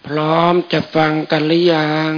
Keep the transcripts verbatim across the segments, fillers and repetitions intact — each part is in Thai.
พร้อมจะฟังกันหรือยัง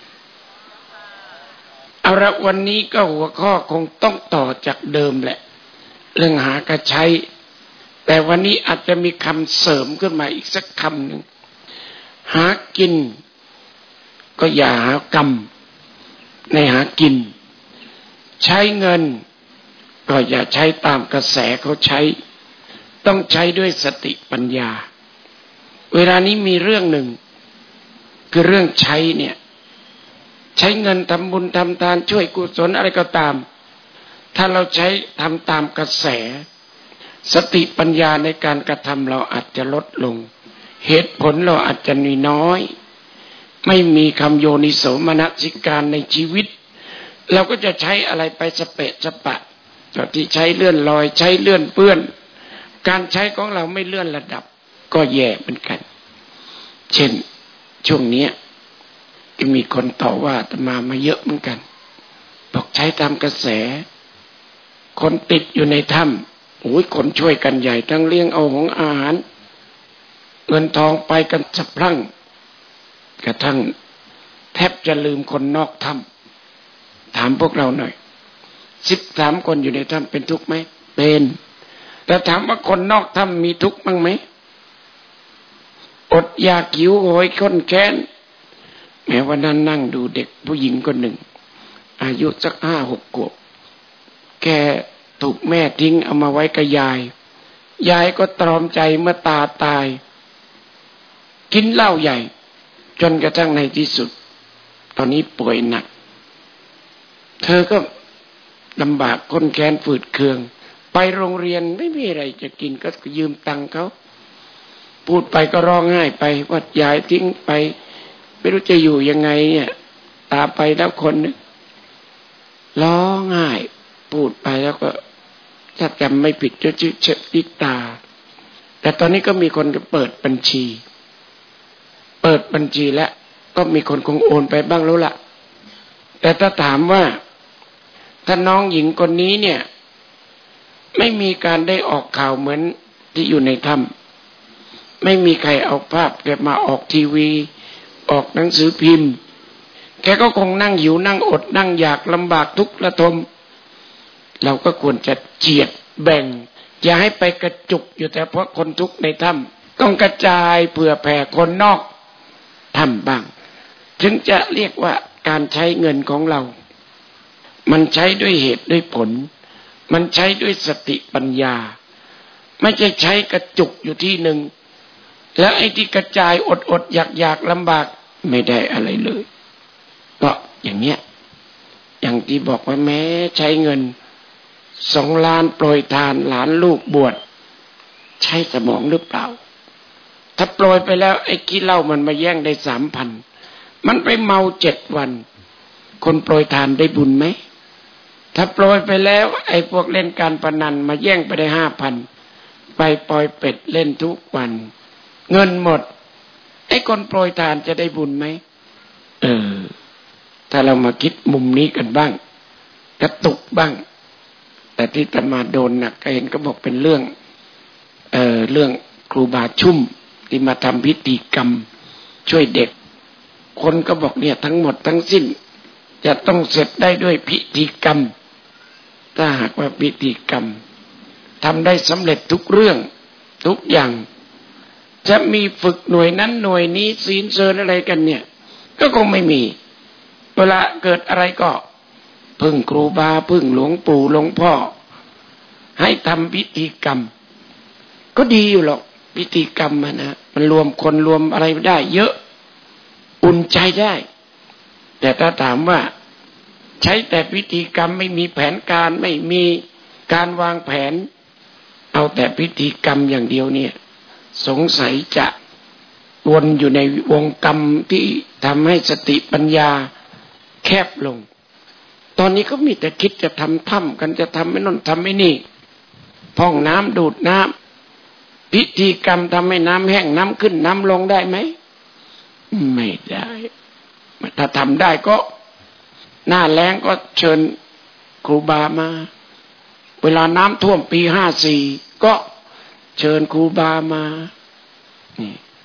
เอาละวันนี้ก็หัวข้อคงต้องต่อจากเดิมแหละเรื่องหากระใช้แต่วันนี้อาจจะมีคำเสริมขึ้นมาอีกสักคำหนึ่งหากินก็อย่าหากรรมในหากินใช้เงินก็อย่าใช้ตามกระแสเขาใช้ต้องใช้ด้วยสติปัญญาเวลานี้มีเรื่องหนึ่งคือเรื่องใช้เนี่ยใช้เงินทำบุญทำทานช่วยกุศลอะไรก็ตามถ้าเราใช้ทำตามกระแสสติปัญญาในการกระทำเราอาจจะลดลงเหตุผลเราอาจจะมีน้อยไม่มีคำโยนิโสมนสิการในชีวิตเราก็จะใช้อะไรไปสเปะสปะจากที่ใช้เลื่อนลอยใช้เลื่อนเปื้อนการใช้ของเราไม่เลื่อนระดับก็แย่เหมือนกันเช่นช่วงนี้ก็มีคนต่อว่าอาตมามาเยอะเหมือนกันบอกใช้ตามกระแสคนติดอยู่ในถ้ำโอ้ยคนช่วยกันใหญ่ทั้งเลี้ยงเอาของอาหารเงินทองไปกันสะพรั่งกระทั่งแทบจะลืมคนนอกถ้ำถามพวกเราหน่อยสิบสามคนอยู่ในถ้ำเป็นทุกข์ไหมเป็นแต่ถามว่าคนนอกถ้ำมีทุกข์บ้างไหมอดอยากหิวโหยข้นแค้นแม้วันนั้นนั่งดูเด็กผู้หญิงคนหนึ่งอายุสักห้าหกขวบแกถูกแม่ทิ้งเอามาไว้กับยายยายก็ตรอมใจเมื่อตาตายกินเหล้าใหญ่จนกระทั่งในที่สุดตอนนี้ป่วยหนักเธอก็ลำบากข้นแค้นฝืดเคืองไปโรงเรียนไม่มีอะไรจะกินก็ยืมตังค์เขาพูดไปก็ร้องไห้ไปว่ายายทิ้งไปไม่รู้จะอยู่ยังไงเนี่ยตาไปแล้วคนนึงร้องไห้พูดไปแล้วก็ถ้าจำไม่ผิดจะชื่อเชติตาแต่ตอนนี้ก็มีคนก็เปิดบัญชีเปิดบัญชีแล้วก็มีคนคงโอนไปบ้างแล้วล่ะแต่ถ้าถามว่าถ้าน้องหญิงคนนี้เนี่ยไม่มีการได้ออกข่าวเหมือนที่อยู่ในถ้ำไม่มีใครเอาภาพแกมาออกทีวีออกหนังสือพิมพ์แกก็คงนั่งหิวนั่งอดนั่งอยากลำบากทุกข์ระทมเราก็ควรจะเจียดแบ่งอย่าให้ไปกระจุกอยู่แต่เพราะคนทุกข์ในถ้ำต้องกระจายเผื่อแผ่คนนอกถ้ำบ้างถึงจะเรียกว่าการใช้เงินของเรามันใช้ด้วยเหตุด้วยผลมันใช้ด้วยสติปัญญาไม่ใช่ใช้กระจุกอยู่ที่หนึ่งแล้วไอ้ที่กระจายอดอดอยากอยากลำบากไม่ได้อะไรเลยก็อย่างเนี้ยอย่างที่บอกว่าแม้ใช้เงินสองล้านโปรยทานหลานลูกบวชใช้สมองหรือเปล่าถ้าโปรยไปแล้วไอ้ขี้เหล้ามันมาแย่งได้สามพันมันไปเมาเจ็ดวันคนโปรยทานได้บุญไหมถ้าโปรยไปแล้วไอ้พวกเล่นการพนันมาแย่งไปได้ห้าพันไปปล่อยเป็ดเล่นทุกวันเงินหมดไอ้คนโปรยทานจะได้บุญไหมเออถ้าเรามาคิดมุมนี้กันบ้างกระตุกบ้างแต่ที่อาตมาโดนหนักก็เห็นก็บอกเป็นเรื่องเอ่อเรื่องครูบาชุ่มที่มาทำพิธีกรรมช่วยเด็กคนก็บอกเนี่ยทั้งหมดทั้งสิ้นจะต้องเสร็จได้ด้วยพิธีกรรมถ้าหากว่าพิธีกรรมทำได้สำเร็จทุกเรื่องทุกอย่างจะมีฝึกหน่วยนั้นหน่วยนี้ศีลเสริญอะไรกันเนี่ยก็คงไม่มีเวลาเกิดอะไรก็พึ่งครูบาพึ่งหลวงปู่หลวงพ่อให้ทำพิธีกรรมก็ดีอยู่หรอกพิธีกรรมนะมันรวมคนรวมอะไรได้เยอะอุ่นใจได้แต่ถ้าถามว่าใช้แต่พิธีกรรมไม่มีแผนการไม่มีการวางแผนเอาแต่พิธีกรรมอย่างเดียวเนี่ยสงสัยจะวนอยู่ในวงกรรมที่ทำให้สติปัญญาแคบลงตอนนี้ก็มีแต่คิดจะทำถ้ำกันจะทำไม่นนทำไม่นี่พองน้ำดูดน้ำพิธีกรรมทำให้น้ำแห้งน้ำขึ้นน้ำลงได้ไหมไม่ได้ถ้าทำได้ก็หน้าแล้งก็เชิญครูบามาเวลาน้ำท่วมปีห้าสี่ก็เชิญครูบามานี่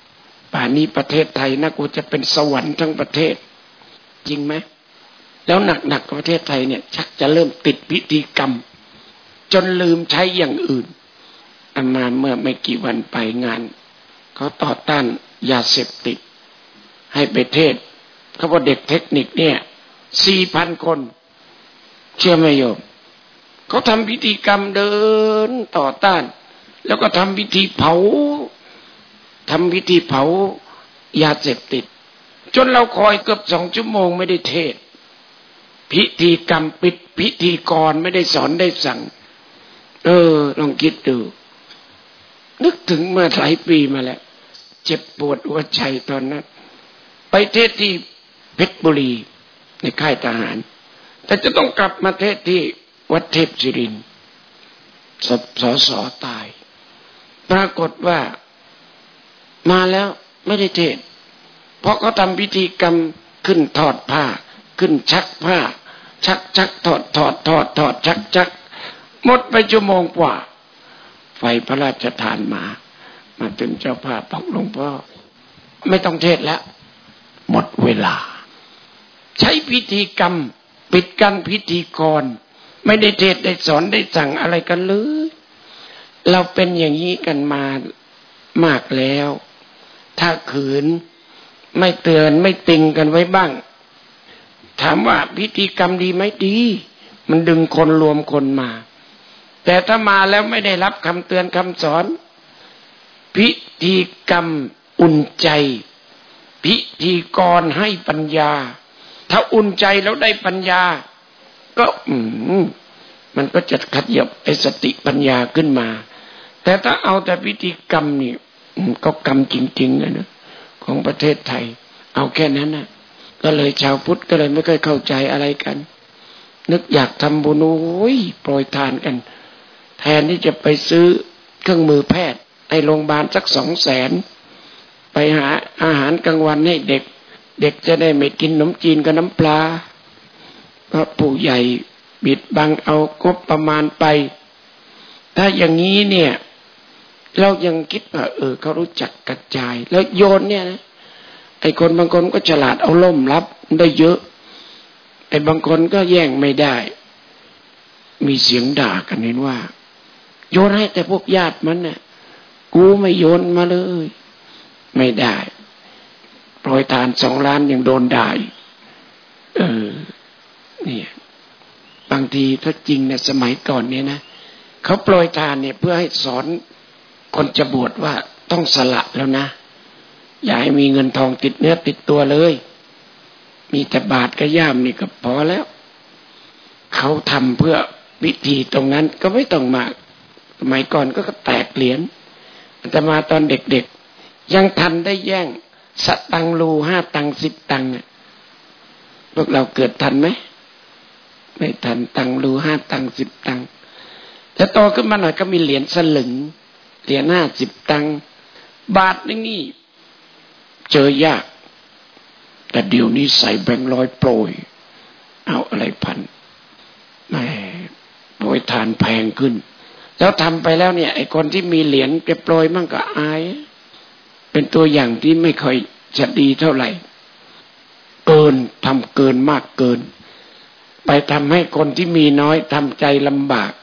ป่านนี้ประเทศไทยนะกูจะเป็นสวรรค์ทั้งประเทศจริงไหมแล้วหนักๆประเทศไทยเนี่ยชักจะเริ่มติดพิธีกรรมจนลืมใช้อย่างอื่นอามาเมื่อไม่กี่วันไปงานเขาต่อต้านยาเสพติดให้ไปเทศเขาบอกเด็กเทคนิคเนี่ย สี่พัน คนเชื่อไหมโยมเขาทำพิธีกรรมเดินต่อต้านแล้วก็ทำพิธีเผาทำพิธีเผายาเสพติดจนเราคอยเกือบสองชั่วโมงไม่ได้เทศพิธีกรรมปิดพิธีกรไม่ได้สอนได้สั่งเออลองคิดดูนึกถึงเมื่อหลายปีมาแล้วเจ็บปวดหัวใจตอนนั้นไปเทศที่เพชรบุรีในค่ายทหารแต่จะต้องกลับมาเทศที่วัดเทพศิรินทร์สสสตายปรากฏว่ามาแล้วไม่ได้เทศเพราะเขาทำพิธีกรรมขึ้นถอดผ้าขึ้นชักผ้าชักชักถอดถอดถอดถอดชักชักหมดไปชั่วโมงกว่าไฟพระราชทานมามาเป็นเจ้าภาพบอกหลวงพ่อไม่ต้องเทศแล้วหมดเวลาใช้พิธีกรรมปิดกั้นพิธีกรไม่ได้เทศได้สอนได้สั่งอะไรกันเลยเราเป็นอย่างนี้กันมามากแล้วถ้าขืนไม่เตือนไม่ติงกันไว้บ้างถามว่าพิธีกรรมดีไหมดีมันดึงคนรวมคนมาแต่ถ้ามาแล้วไม่ได้รับคำเตือนคำสอนพิธีกรรมอุ่นใจพิธีกรให้ปัญญาถ้าอุ่นใจแล้วได้ปัญญาก็อืมมันก็จะขยับไอ้สติปัญญาขึ้นมาแต่ถ้าเอาแต่พิธีกรรมนี่ก็กรรมจริงๆนะของประเทศไทยเอาแค่นั้นนะก็เลยชาวพุทธก็เลยไม่ค่อยเข้าใจอะไรกันนึกอยากทำบุญโอ้ยโปรยทานกันแทนที่จะไปซื้อเครื่องมือแพทย์ให้โรงพยาบาลสักสองแสนไปหาอาหารกลางวันให้เด็กเด็กจะได้ไม่กินขนมจีนกับน้ำปลาเพราะผู้ใหญ่บิดบังเอางบประมาณไปถ้าอย่างนี้เนี่ยเรายังคิดว่าเออเขารู้จักกระจายแล้วโยนเนี่ยนะไอ้คนบางคนก็ฉลาดเอาล่มรับได้เยอะไอ้บางคนก็แย่งไม่ได้มีเสียงด่ากันเห็นว่าโยนให้แต่พวกญาติมันน่ะกูไม่โยนมาเลยไม่ได้โปรยทานสองล้านยังโดนด่าเออเนี่ยบางทีถ้าจริงเนี่ยสมัยก่อนเนี่ยนะเขาโปรยทานเนี่ยเพื่อให้สอนคนจะบวชว่าต้องสละแล้วนะอย่าให้มีเงินทองติดเนื้อติดตัวเลยมีแต่บาทกับย่ามนี่ก็พอแล้วเขาทำเพื่อวิธีตรงนั้นก็ไม่ต้องมากสมัยก่อนก็แตกเหรียญแต่มาตอนเด็กๆยังทันได้แย่งสตังค์รูห้าตังค์สิบตังค์พวกเราเกิดทันไหมไม่ทันตังค์รูห้าตังค์สิบตังค์แต่โตขึ้นมาหน่อยก็มีเหรียญสลึงเหรียญห้าสิบตังค์บาทนึงนี่เจอยากแต่เดี๋ยวนี้ใส่แบงค์ร้อยโปรยเอาอะไรพันแหมโปรยทานแพงขึ้นแล้วทำไปแล้วเนี่ยไอ้คนที่มีเหรียญจะโปรยมั่งก็อายเป็นตัวอย่างที่ไม่ค่อยจะดีเท่าไหร่เกินทำเกินมากเกินไปทำให้คนที่มีน้อยทำใจลำบาก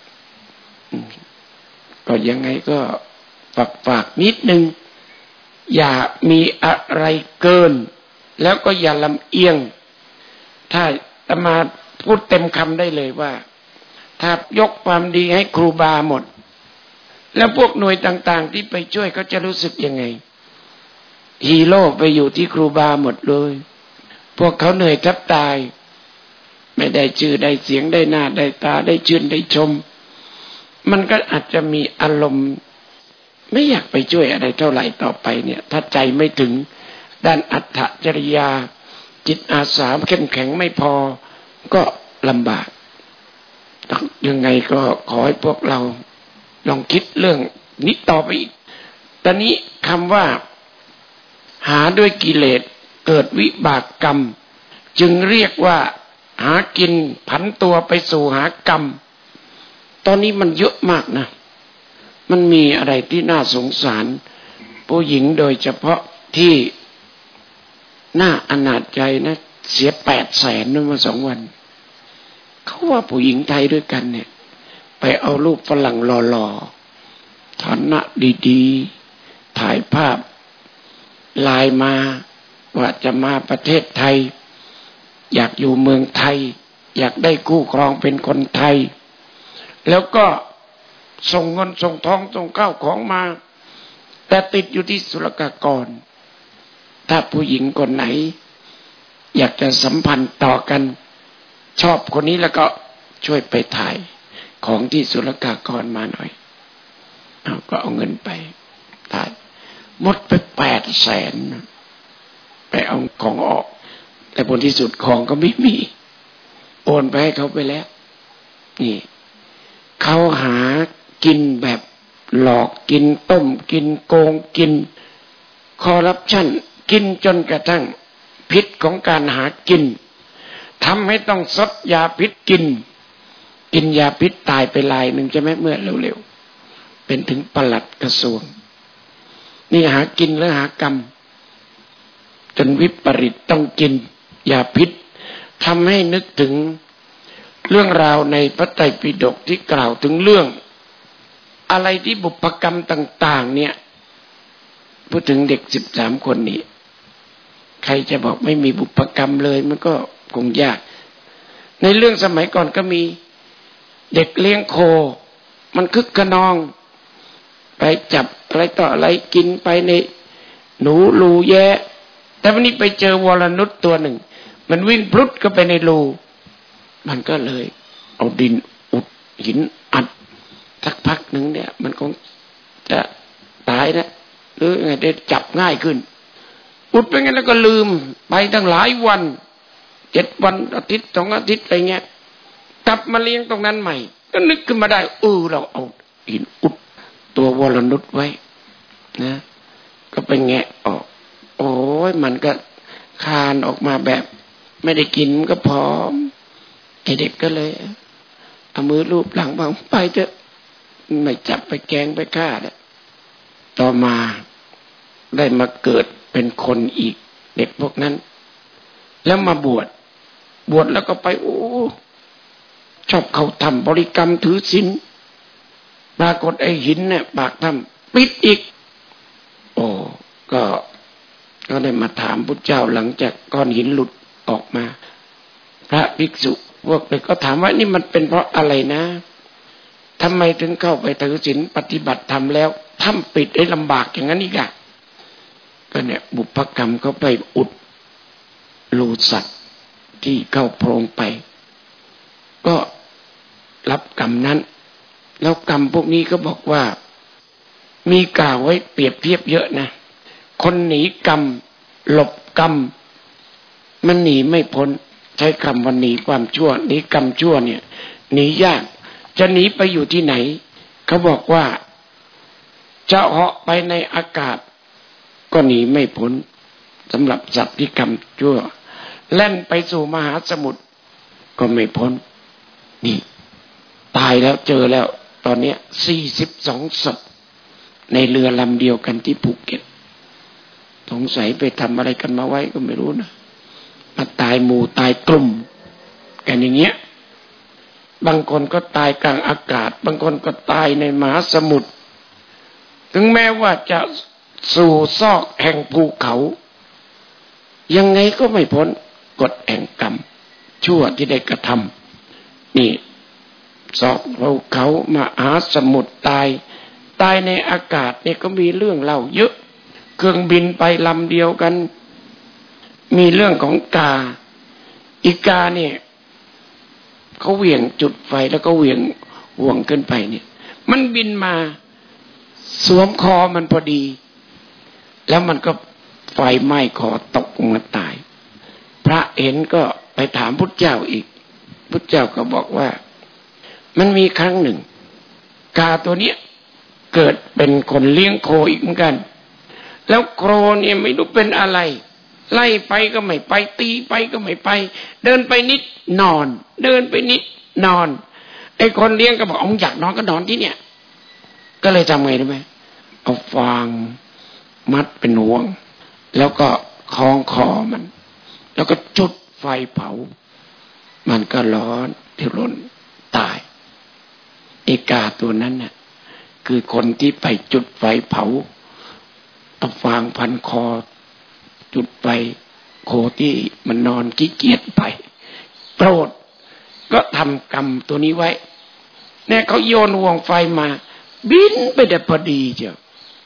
ก็ยังไงก็ฝากฝากนิดนึงอย่ามีอะไรเกินแล้วก็อย่าลำเอียงถ้าอามาพูดเต็มคำได้เลยว่าถ้ายกความดีให้ครูบาหมดแล้วพวกหน่วยต่างๆที่ไปช่วยเขาจะรู้สึกยังไงฮีโร่ไปอยู่ที่ครูบาหมดเลยพวกเขาเหนื่อยแทบตายไม่ได้ชื่อได้เสียงได้หน้าได้ตาได้ชื่นได้ชมมันก็อาจจะมีอารมณ์ไม่อยากไปช่วยอะไรเท่าไหร่ต่อไปเนี่ยถ้าใจไม่ถึงด้านอัตถจริยาจิตอาสาเข้มแข็งไม่พอก็ลำบากยังไงก็ขอให้พวกเราลองคิดเรื่องนี้ต่อไปอีกตอนนี้คำว่าหาด้วยกิเลสเกิดวิบากกรรมจึงเรียกว่าหากินผันตัวไปสู่หากรรมตอนนี้มันเยอะมากนะมันมีอะไรที่น่าสงสารผู้หญิงโดยเฉพาะที่น่าอนาถใจนะเสียแปดแสนนั่นมาสองวันเขาว่าผู้หญิงไทยด้วยกันเนี่ยไปเอารูปฝรั่งหล่อๆฐานะดีๆถ่ายภาพไลน์มาว่าจะมาประเทศไทยอยากอยู่เมืองไทยอยากได้คู่ครองเป็นคนไทยแล้วก็ส่งเงินส่งทองส่งข้าวของมาแต่ติดอยู่ที่ศุลกากรถ้าผู้หญิงคนไหนอยากจะสัมพันธ์ต่อกันชอบคนนี้แล้วก็ช่วยไปถ่ายของที่ศุลกากรมาหน่อยเอาก็เอาเงินไปถ่ายหมดไปแปดแสนไปเอาของออกแต่ผลที่สุดของก็ไม่มีโอนไปให้เขาไปแล้วนี่เขาหากินแบบหลอกกินต้มกินโกงกินคอร์รัปชันกินจนกระทั่งพิษของการหากินทำให้ต้องซดยาพิษกินกินยาพิษตายไปลายหนึ่งใช่ไหมเมื่อเร็วๆเป็นถึงปลัดกระทรวงนี่หากินแล้วหากรรมจนวิปริตต้องกินยาพิษทำให้นึกถึงเรื่องราวในพระไตรปิฎกที่กล่าวถึงเรื่องอะไรที่บุพกรรมต่างๆเนี่ยพูดถึงเด็กสิบสามคนนี้ใครจะบอกไม่มีบุพกรรมเลยมันก็คงยากในเรื่องสมัยก่อนก็มีเด็กเลี้ยงโคมันคึกขนองไปจับอะไรต่ออะไรกินไปในหนูรูแย่แต่วันนี้ไปเจอวรนุชตัวหนึ่งมันวิ่งพลุดก็ไปในรูมันก็เลยเอาดินอุดหินอัดสักพักหนึ่งเนี่ยมันคงจะตายนะหรือไงได้จับง่ายขึ้นอุดไปงั้นแล้วก็ลืมไปตั้งหลายวันเจ็ดวันอาทิตย์สองอาทิตย์อะไรเงี้ยกลับมาเลี้ยงตรงนั้นใหม่ก็นึกขึ้นมาได้เออเราเอาหินอุดตัววรนุชไว้นะก็ไปแงะออกโอ้ยมันก็คานออกมาแบบไม่ได้กินมันก็พร้อมไอเด็กก็เลยเอามือลูบหลังบางไปเถอะไม่จับไปแกงไปฆ่าแล้วต่อมาได้มาเกิดเป็นคนอีกเด็กพวกนั้นแล้วมาบวชบวชแล้วก็ไปโอ้ชอบเขาทำบริกรรมถือศีลปรากฏไอ้หินเนี่ยปากทำปิดอีกโอ้ก็ก็ได้มาถามพุทธเจ้าหลังจากก้อนหินหลุดออกมาพระภิกษุพวกเด็กก็ถามว่านี่มันเป็นเพราะอะไรนะทำไมถึงเข้าไปถือศีลปฏิบัติธรรมแล้วทำปิดได้ลำบากอย่างนั้นอีกอะก็เนี่ยบุพกรรมเขาไปอุดรูสัตว์ที่เข้าโพรงไปก็รับกรรมนั้นแล้วกรรมพวกนี้ก็บอกว่ามีกล่าวไว้เปรียบเทียบเยอะนะคนหนีกรรมหลบกรรมมันหนีไม่พ้นใช้คำว่าหนีความชั่วหนีกรรมชั่วเนี่ยหนียากจะหนีไปอยู่ที่ไหนเขาบอกว่าจะเหาะไปในอากาศก็หนีไม่พ้นสำหรับสัตว์ที่กรรมชั่วแล่นไปสู่มหาสมุทรก็ไม่พ้นนี่ตายแล้วเจอแล้วตอนนี้สี่สิบสองศพในเรือลำเดียวกันที่ภูเก็ตสงสัยไปทำอะไรกันมาไว้ก็ไม่รู้นะมาตายหมู่ตายกลุ่มกันอย่างเงี้ยบางคนก็ตายกลางอากาศบางคนก็ตายในมหาสมุทรถึงแม้ว่าจะสู่ซอกแห่งภูเขายังไงก็ไม่พ้นกฎแห่งกรรมชั่วที่ได้กระทำนี่ซอกภูเขามหาสมุทรตายตายในอากาศเนี่ยก็มีเรื่องเล่าเยอะเครื่องบินไปลำเดียวกันมีเรื่องของกาอีกาเนี่ยเขาเหวี่ยงจุดไฟแล้วก็เหวี่ยงห่วงขึ้นไปเนี่ยมันบินมาสวมคอมันพอดีแล้วมันก็ไฟไหม้คอตกลงมาตายพระเห็นก็ไปถามพุทธเจ้าอีกพุทธเจ้าก็บอกว่ามันมีครั้งหนึ่งกาตัวเนี้ยเกิดเป็นคนเลี้ยงโคอีกเหมือนกันแล้วโคเนี่ยไม่รู้เป็นอะไรไล่ไปก็ไม่ไปตีไปก็ไม่ไปเดินไปนิดนอนเดินไปนิดนอนไอ้คนเลี้ยงก็บอกอ๋ออยากนอนก็นอนที่เนี่ยก็เลยทำไงรู้ไหมเอาฟางมัดเป็นห่วงแล้วก็คล้องคอมันแล้วก็จุดไฟเผามันก็ร้อนที่ร้นตายเอกาตัวนั้นน่ะคือคนที่ไปจุดไฟเผาเอาฟางพันคอจุดไฟโคที่มันนอนขี้เกียจไปโปรดก็ทำกรรมตัวนี้ไว้เนี่ยเขาโยนห่วงไฟมาบินไปได้พอดีเจ้า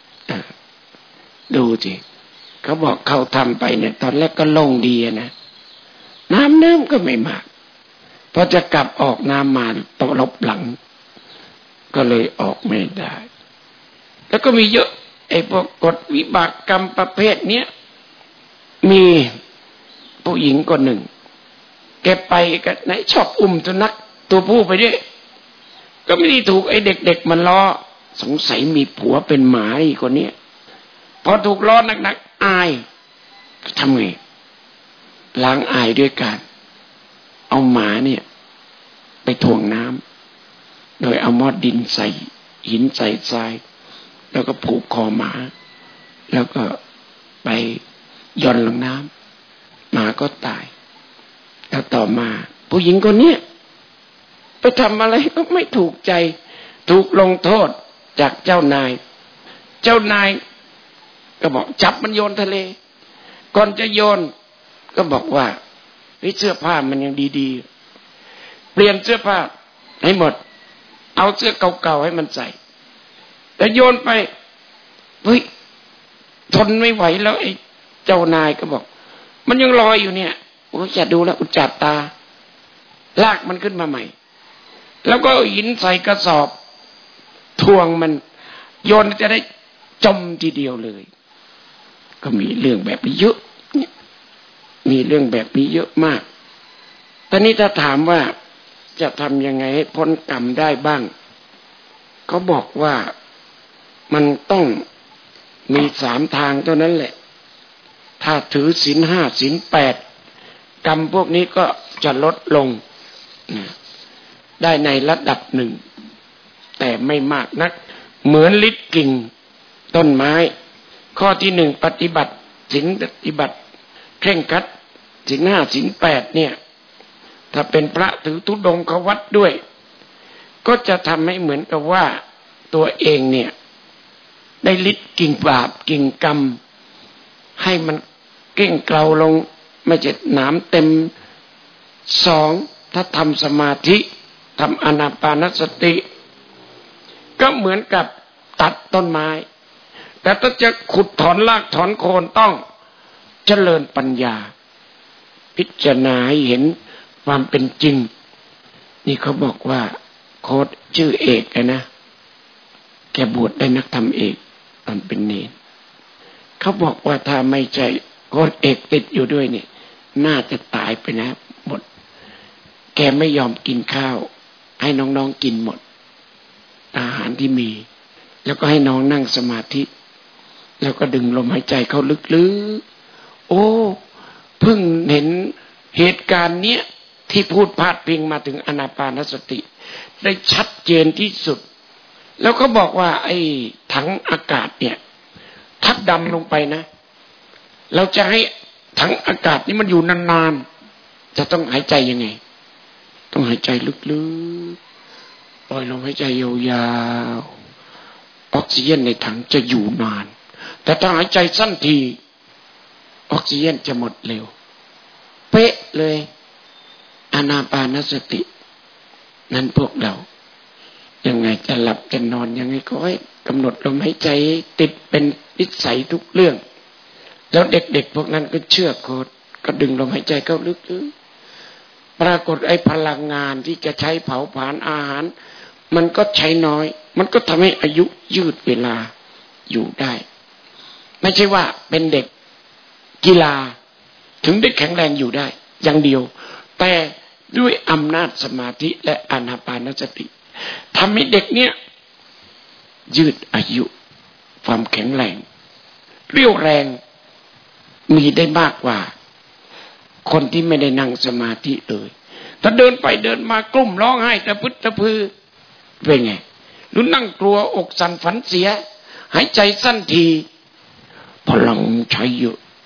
ดูสิเขาบอกเขาทำไปเนี่ยตอนแรกก็โล่งดีนะน้ำเนิ่มก็ไม่มากพอจะกลับออกน้ำมาตลบหลังก็เลยออกไม่ได้แล้วก็มีเยอะไอ้พวกกฎวิบากกรรมประเภทเนี้ยมีผู้หญิงคนหนึ่งแกไปกันไหนชอบอุ้มสุนัขตัวผู้ไปด้วยก็ไม่ได้ถูกไอ้เด็กๆมันล้อสงสัยมีผัวเป็นหมาอีกคนนี้พอถูกล้อหนักๆอายทำไงล้างอายด้วยการเอาหมาเนี่ยไปถ่วงน้ำโดยเอาหม้อดินใส่หินใส่ทรายแล้วก็ผูกคอหมาแล้วก็ไปย่อนลงน้ำหมาก็ตายแล้วต่อมาผู้หญิงคนนี้ไปทำอะไรก็ไม่ถูกใจถูกลงโทษจากเจ้านายเจ้านายก็บอกจับมันโยนทะเลก่อนจะโยนก็บอกว่าเสื้อผ้ามันยังดีๆเปลี่ยนเสื้อผ้าให้หมดเอาเสื้อเก่าๆให้มันใส่แต่โยนไปเฮ้ยทนไม่ไหวแล้วไอ้เจ้านายก็บอกมันยังลอยอยู่เนี่ยโอ้ยอย่าดูแล้วอุจจาตาลากมันขึ้นมาใหม่แล้วก็หินใส่กระสอบทวงมันโยนจะได้จมทีเดียวเลยก็มีเรื่องแบบนี้เยอะมีเรื่องแบบนี้เยอะมากตอนนี้ถ้าถามว่าจะทำยังไงให้พ้นกรรมได้บ้างเขาบอกว่ามันต้องมีสามทางเท่านั้นแหละถ้าถือศีลห้าศีลแปดกรรมพวกนี้ก็จะลดลงได้ในระดับหนึ่งแต่ไม่มากนักเหมือนลิดกิ่งต้นไม้ข้อที่หนึ่งปฏิบัติศีลปฏิบัติเคร่งครัดศีลห้าศีลแปดเนี่ยถ้าเป็นพระถือธุดงควัตรด้วยก็จะทำให้เหมือนกับว่าตัวเองเนี่ยได้ลิดกิ่งบาปกิ่งกรรมให้มันเก้งเกลาลงไม่ใช่หนามเต็มสองถ้าทำสมาธิทำอานาปานสติก็เหมือนกับตัดต้นไม้แต่ถ้าจะขุดถอนรากถอนโคนต้องเจริญปัญญาพิจารณาให้เห็นความเป็นจริงนี่เขาบอกว่าโค้ดชื่อเอกนะแกบวชได้นักธรรมเอกตอนเป็นเนรเขาบอกว่าถ้าไม่ใช่โค้ดเอกติดอยู่ด้วยเนี่ยน่าจะตายไปนะหมดแกไม่ยอมกินข้าวให้น้องๆกินหมดอาหารที่มีแล้วก็ให้น้องนั่งสมาธิแล้วก็ดึงลมหายใจเข้าลึกๆโอ้เพิ่งเห็นเหตุการณ์เนี้ยที่พูดพาดพิงมาถึงอานาปานสติได้ชัดเจนที่สุดแล้วเขาบอกว่าไอ้ถังอากาศเนี่ยถ้าดำลงไปนะเราจะให้ถังอากาศนี้มันอยู่นานๆจะต้องหายใจยังไงต้องหายใจลึกๆปล่อยลมหายใจยาวๆออกซิเจนในถังจะอยู่นานแต่ถ้าหายใจสั้นทีออกซิเจนจะหมดเร็วเป๊ะเลยอานาปานสตินั้นพวกเรายังไงจะหลับจะนอนยังไงก็ให้กำหนดลมหายใจติดเป็นนิสัยทุกเรื่องแล้วเด็กๆพวกนั้นก็เชื่อโคตรก็ดึงลมหายใจเข้าลึกๆปรากฏไอ้พลังงานที่จะใช้เผาผลาญอาหารมันก็ใช้น้อยมันก็ทำให้อายุยืดเวลาอยู่ได้ไม่ใช่ว่าเป็นเด็กกีฬาถึงได้แข็งแรงอยู่ได้อย่างเดียวแต่ด้วยอำนาจสมาธิและอานาปานสติทำให้เด็กเนี่ยยืดอายุความแข็งแรงเรี่ยวแรงมีได้มากกว่าคนที่ไม่ได้นั่งสมาธิเลยถ้าเดินไปเดินมากลุ้มร้องไห้ตะพึดตะพือเป็นไงหรือนั่งกลัวอกสั่นฝันเสียหายใจสั้นทีพลังใช้เยอะ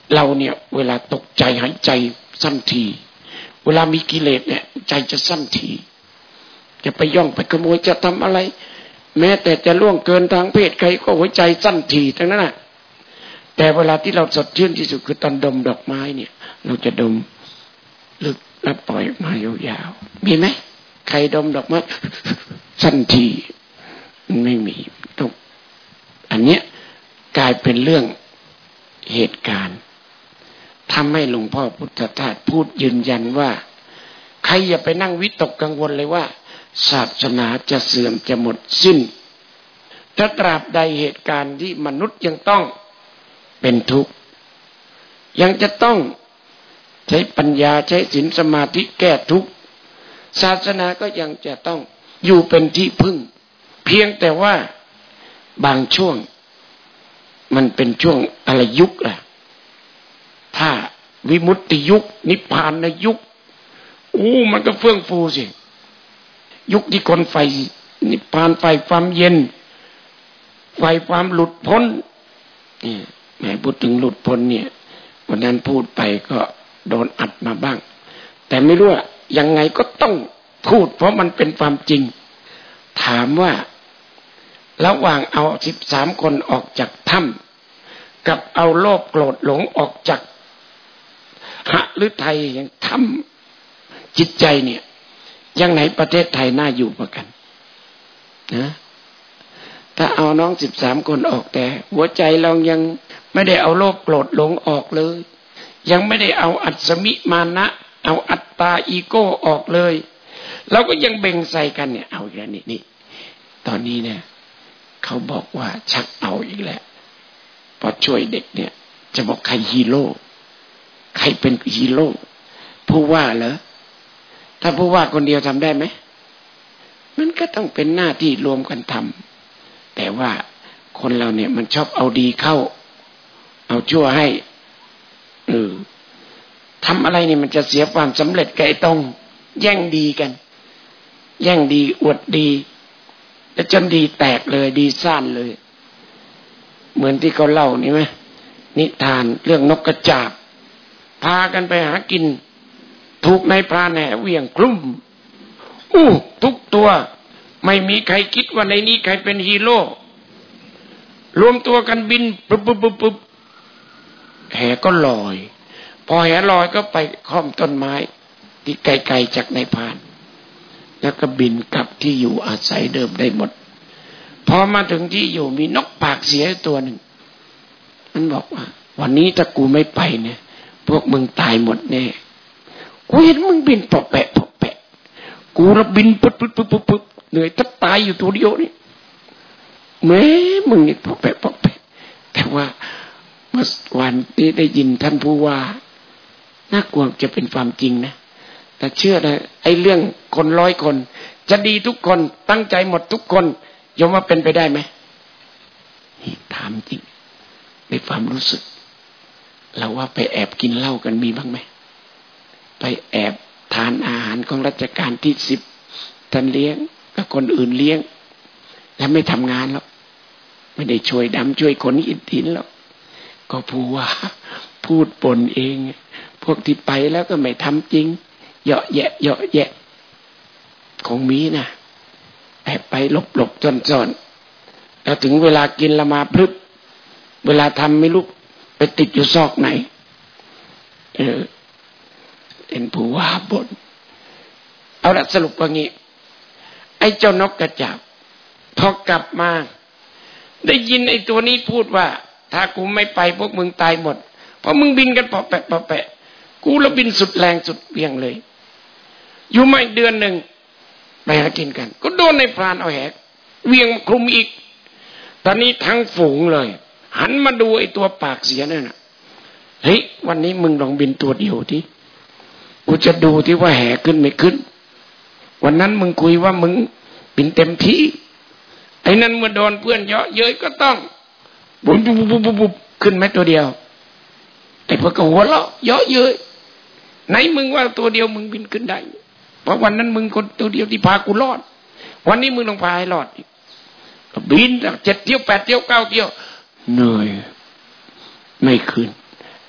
เราเนี่ยเวลาตกใจหายใจสั้นทีเวลามีกิเลสเนี่ยใจจะสั้นทีจะไปย่องไปขโมยจะทำอะไรแม้แต่จะล่วงเกินทางเพศใครก็หัวใจสั้นทีทั้งนั้นน่ะแต่เวลาที่เราสดชื่นที่สุดคือตอนดมดอกไม้เนี่ยเราจะดมลึกแล้วปล่อยออกมายาวๆมีไหมใครดมดอกไม้สั้นทีไม่มีต้องอันเนี้ยกลายเป็นเรื่องเหตุการณ์ทำให้หลวงพ่อพุทธทาสพูดยืนยันว่าใครอย่าไปนั่งวิตกกังวลเลยว่าศาสนาจะเสื่อมจะหมดสิ้นถ้าตราบใดเหตุการณ์ที่มนุษย์ยังต้องเป็นทุกข์ยังจะต้องใช้ปัญญาใช้ศีลสมาธิแก้ทุกข์ศาสนาก็ยังจะต้องอยู่เป็นที่พึ่งเพียงแต่ว่าบางช่วงมันเป็นช่วงอะไรยุคล่ะถ้าวิมุตติยุคนิพพานในยุคอู้มันก็เฟื่องฟูสิยุคที่คนใฝ่นิพพานใฝ่ความเย็นใฝ่ความหลุดพ้นนี่แม้พูดถึงหลุดพ้นเนี่ยวันนั้นพูดไปก็โดนอัดมาบ้างแต่ไม่รู้ว่ายังไงก็ต้องพูดเพราะมันเป็นความจริงถามว่าระหว่างเอาสิบสามคนออกจากถ้ำกับเอาโลภโกรธหลงออกจากหฤทัยอย่างถ้ำจิตใจเนี่ยยังไหนประเทศไทยน่าอยู่กว่ากันนะถ้าเอาน้องสิบสามคนออกแต่หัวใจเรายังไม่ได้เอาโลภโกรธหลงออกเลยยังไม่ได้เอาอัศมิมานะเอาอัตตาอีโก้ออกเลยเราก็ยังเบ่งใส่กันเนี่ยเอาอย่างนี้นี่ตอนนี้เนี่ยเขาบอกว่าชักเอาอีกแล้วพอช่วยเด็กเนี่ยจะบอกใครฮีโร่ใครเป็นฮีโร่ผู้ว่าเหรอถ้าผู้ว่าคนเดียวทำได้ไหมมันก็ต้องเป็นหน้าที่รวมกันทำแต่ว่าคนเราเนี่ยมันชอบเอาดีเข้าเอาชั่วให้เออทำอะไรเนี่ยมันจะเสียความสำเร็จไกลตรงแย่งดีกันแย่งดีอวดดีแล้วจนดีแตกเลยดีซ่านเลยเหมือนที่เขาเล่านี่ไหมนิทานเรื่องนกกระจาบพากันไปหากินถูกนายพรานแห่เหวี่ยงคลุ้มอู้ทุกตัวไม่มีใครคิดว่าในนี้ใครเป็นฮีโร่รวมตัวกันบินปุ๊บปุ๊บปุ๊บปุ๊บแหก็ลอยพอแหลอยก็ไปค้อมต้นไม้ที่ไกลๆจากนายพรานแล้วก็บินกลับที่อยู่อาศัยเดิมได้หมดพอมาถึงที่อยู่มีนกปากเสียตัวหนึ่งมันบอกว่าวันนี้ถ้ากูไม่ไปเนี่ยพวกมึงตายหมดแน่กูเห็นมึงบินปะแปะปะแปะกูระบินปุ๊บปุ๊บปุ๊บปุ๊บปุ๊บเหนื่อยถ้าตายอยู่ตัวเดียวนี่แม้มึงนี่ปะแปะปะแปะแต่ว่าเมื่อวันนี้ได้ยินท่านผู้ว่าน่ากลัวจะเป็นความจริงนะแต่เชื่อนะไอ้เรื่องคนร้อยคนจะดีทุกคนตั้งใจหมดทุกคนยอมว่าเป็นไปได้ไหมถามจริงในความรู้สึกเราว่าไปแอบกินเหล้ากันมีบ้างไหมไปแอบทานอาหารของรัชกาลที่สิบท่านเลี้ยงกับคนอื่นเลี้ยงแล้วไม่ทำงานแล้วไม่ได้ช่วยดำช่วยคนอิฐหินแล้วก็พูดว่าพูดปนเองพวกที่ไปแล้วก็ไม่ทำจริงเหยาะแยะเหยาะแยะคงมีนะแอบไปหลบหลบจนจนแล้วถึงเวลากินละมาพลึบเวลาทำไม่รู้ไปติดอยู่ซอกไหนเออเป็นผู้ว่าบนเอาละสรุปว่างี้ไอ้เจ้านกกระจาบพอกลับมาได้ยินไอ้ตัวนี้พูดว่าถ้ากูไม่ไปพวกมึงตายหมดเพราะมึงบินกันปะแปะปะแปะกูละบินสุดแรงสุดเบี่ยงเลยอยู่มาอีกเดือนหนึ่งไปหากินกันก็โดนในพรานเอาแหกเวียงคลุมอีกตอนนี้ทั้งฝูงเลยหันมาดูไอ้ตัวปากเสียนั่นน่ะเฮ้ยวันนี้มึงลองบินตัวเดียวทีกูจะดูที่ว่าแหกขึ้นไม่ขึ้นวันนั้นมึงคุยว่ามึงบินเต็มที่ไอ้นั่นเมื่อโดนเพื่อนเยาะเย้ยก็ต้องบุบบุบบุบบุบขึ้นไหมตัวเดียวไอ้พวกก็หัวเราะเยาะเย้ยไหนมึงว่าตัวเดียวมึงบินขึ้นได้เพราะวันนั้นมึงคนตัวเดียวที่พากูรอดวันนี้มึงต้องพาให้รอดบินเจ็ดเที่ยวแปดเที่ยวเก้าเที่ยวเหนื่อยไม่ขึ้น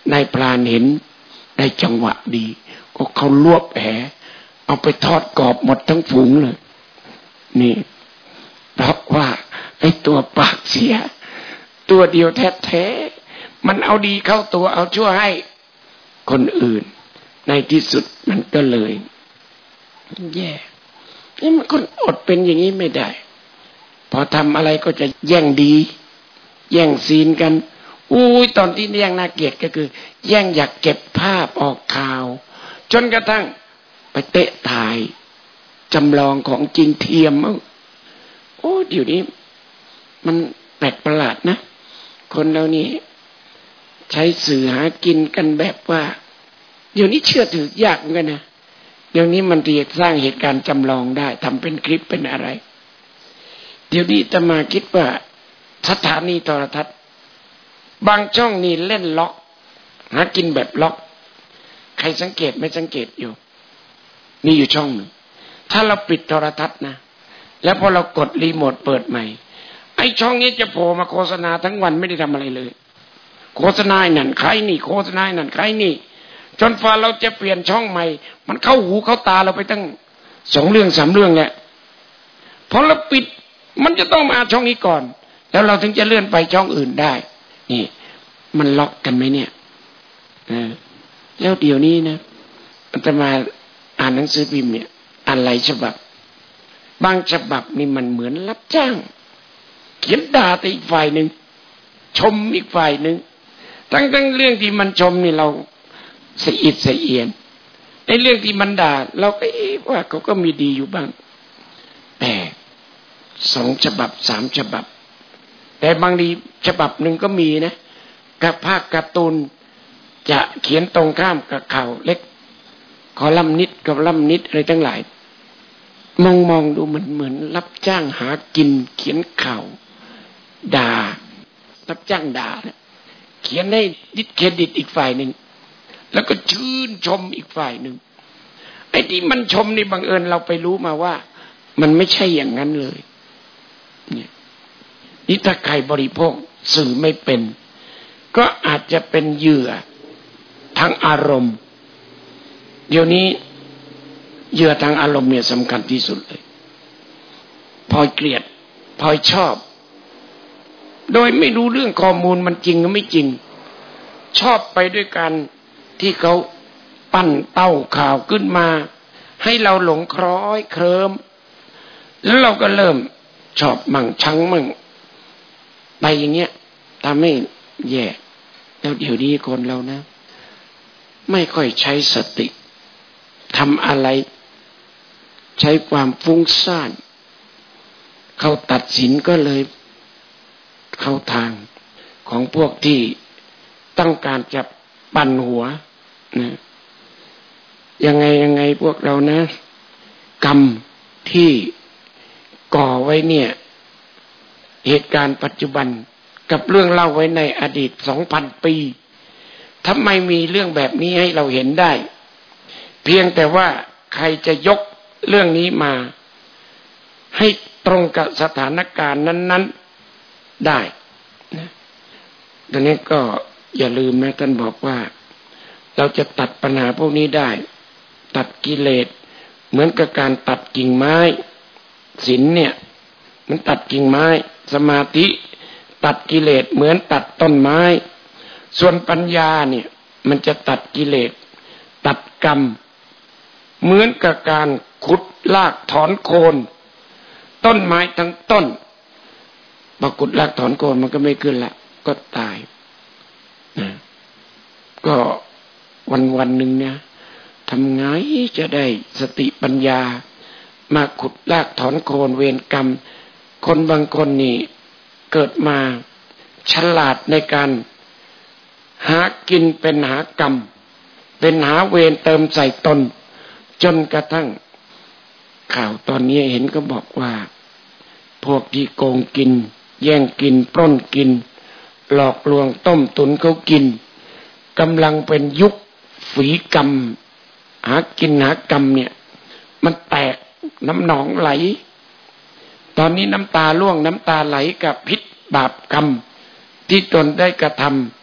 นายพรานเห็นได้จังหวะดีก็เขาลวบแหเอาไปทอดกรอบหมดทั้งฝูงเลยนี่เพราะว่าไอ้ตัวปากเสียตัวเดียวแท้ๆมันเอาดีเข้าตัวเอาชั่วให้คนอื่นในที่สุดมันก็เลยแย่นี่มันคนอดเป็นอย่างนี้ไม่ได้พอทำอะไรก็จะแย่งดีแย่งซีนกันอุ้ยตอนที่แย่งน่าเกลียดก็คือแย่งอยากเก็บภาพออกข่าวจนกระทั่งไปเตะถ่ายจำลองของจริงเทียมโอ้เดี๋ยวนี้มันแปลกประหลาดนะคนเรานี่ใช้สื่อหากินกันแบบว่าเดี๋ยวนี้เชื่อถือยากเหมือนกันนะเดี๋ยวนี้มันเรียกสร้างเหตุการณ์จำลองได้ทำเป็นคลิปเป็นอะไรเดี๋ยวนี้จะมาคิดว่าสถานีโทรทัศน์บางช่องนี่เล่นล็อกหากินแบบล็อกใครสังเกตไม่สังเกตอยู่มีอยู่ช่องหนึ่งถ้าเราปิดโทรทัศน์นะแล้วพอเรากดรีโมทเปิดใหม่ไอ้ช่องนี้จะโผล่มาโฆษณาทั้งวันไม่ได้ทำอะไรเลยโฆษณานั่นใครนี่โฆษณานั่นใครนี่จนฟ้าเราจะเปลี่ยนช่องใหม่มันเข้าหูเข้าตาเราไปตั้งสองเรื่องสามเรื่องแหละพอเราปิดมันจะต้องมาช่องนี้ก่อนแล้วเราถึงจะเลื่อนไปช่องอื่นได้นี่มันล็อกกันไหมเนี่ยเออแล้วเดี๋ยวนี้นะอาตมาอ่านหนังสือพิมพ์เนี่ยอ่านหลายฉบับบางฉบับนี่มันเหมือนรับจ้างเขียนด่าแต่อีกฝ่ายหนึ่งชมอีกฝ่ายหนึ่งทั้งทั้งเรื่องที่มันชมนี่เราสะอิดสะเอียนในเรื่องที่มันด่าเราก็เอ๊ะว่าเขาก็มีดีอยู่บ้างแต่สองฉบับสามฉบับแต่บางทีฉบับหนึ่งก็มีนะกับภาคการ์ตูนจะเขียนตรงข้ามกับข่าวเล็กคอลัมน์นิดกับลัมน์นิดอะไรทั้งหลายมองมองดูมันเหมือนรับจ้างหากินเขียนข่าวด่ารับจ้างด่านะเขียนให้ดิสเครดิตอีกฝ่ายหนึ่งแล้วก็ชื่นชมอีกฝ่ายหนึ่งไอ้ที่มันชมนี่บังเอิญเราไปรู้มาว่ามันไม่ใช่อย่างนั้นเลยเนี่ยนี่ถ้าใครบริโภคสื่อไม่เป็นก็อาจจะเป็นเหยื่อทางอารมณ์เดี๋ยวนี้เหยื่อทางอารมณ์เนี่ยสำคัญที่สุดเลยพลอยเกลียดพลอยชอบโดยไม่รู้เรื่องข้อมูลมันจริงหรือไม่จริงชอบไปด้วยกันที่เขาปั้นเต้าข่าวขึ้นมาให้เราหลงคล้อยเคลิ้มแล้วเราก็เริ่มชอบมั่งชังมั่งไปอย่างเงี้ยทำให้แย่แล้วเดี๋ยวนี้คนเรานะไม่ค่อยใช้สติทำอะไรใช้ความฟุ้งซ่านเขาตัดสินก็เลยเข้าทางของพวกที่ต้องการจะปั่นหัวนะยังไงยังไงพวกเรานะกรรมที่ก่อไว้เนี่ยเหตุการณ์ปัจจุบันกับเรื่องเล่าไว้ในอดีต สองพัน ปีทำไมมีเรื่องแบบนี้ให้เราเห็นได้เพียงแต่ว่าใครจะยกเรื่องนี้มาให้ตรงกับสถานการณ์นั้นๆได้นะดังนี้ก็อย่าลืมนะท่านบอกว่าเราจะตัดปัญหาพวกนี้ได้ตัดกิเลสเหมือนกับการตัดกิ่งไม้ศีลเนี่ยมันตัดกิ่งไม้สมาธิตัดกิเลสเหมือนตัดต้นไม้ส่วนปัญญาเนี่ยมันจะตัดกิเลสตัดกรรมเหมือนกับการขุดรากถอนโคนต้นไม้ทั้งต้นพอขุดรากถอนโคนมันก็ไม่ขึ้นละก็ตายนะก็วันวันหนึ่งเนี่ยทำไงจะได้สติปัญญามาขุดรากถอนโคนเวรกรรมคนบางคนนี่เกิดมาฉลาดในการหากินเป็นหากรรมเป็นหาเวรเติมใส่ตนจนกระทั่งข่าวตอนนี้เห็นก็บอกว่าพวกที่โกงกินแย่งกินปล้นกินหลอกลวงต้มตุนเขากินกำลังเป็นยุคฝีกรรมหากินหากรรมเนี่ยมันแตกน้ำหนองไหลตอนนี้น้ำตาร่วงน้ำตาไหลกับพิษบาปกรรมที่ตนได้กระทำใน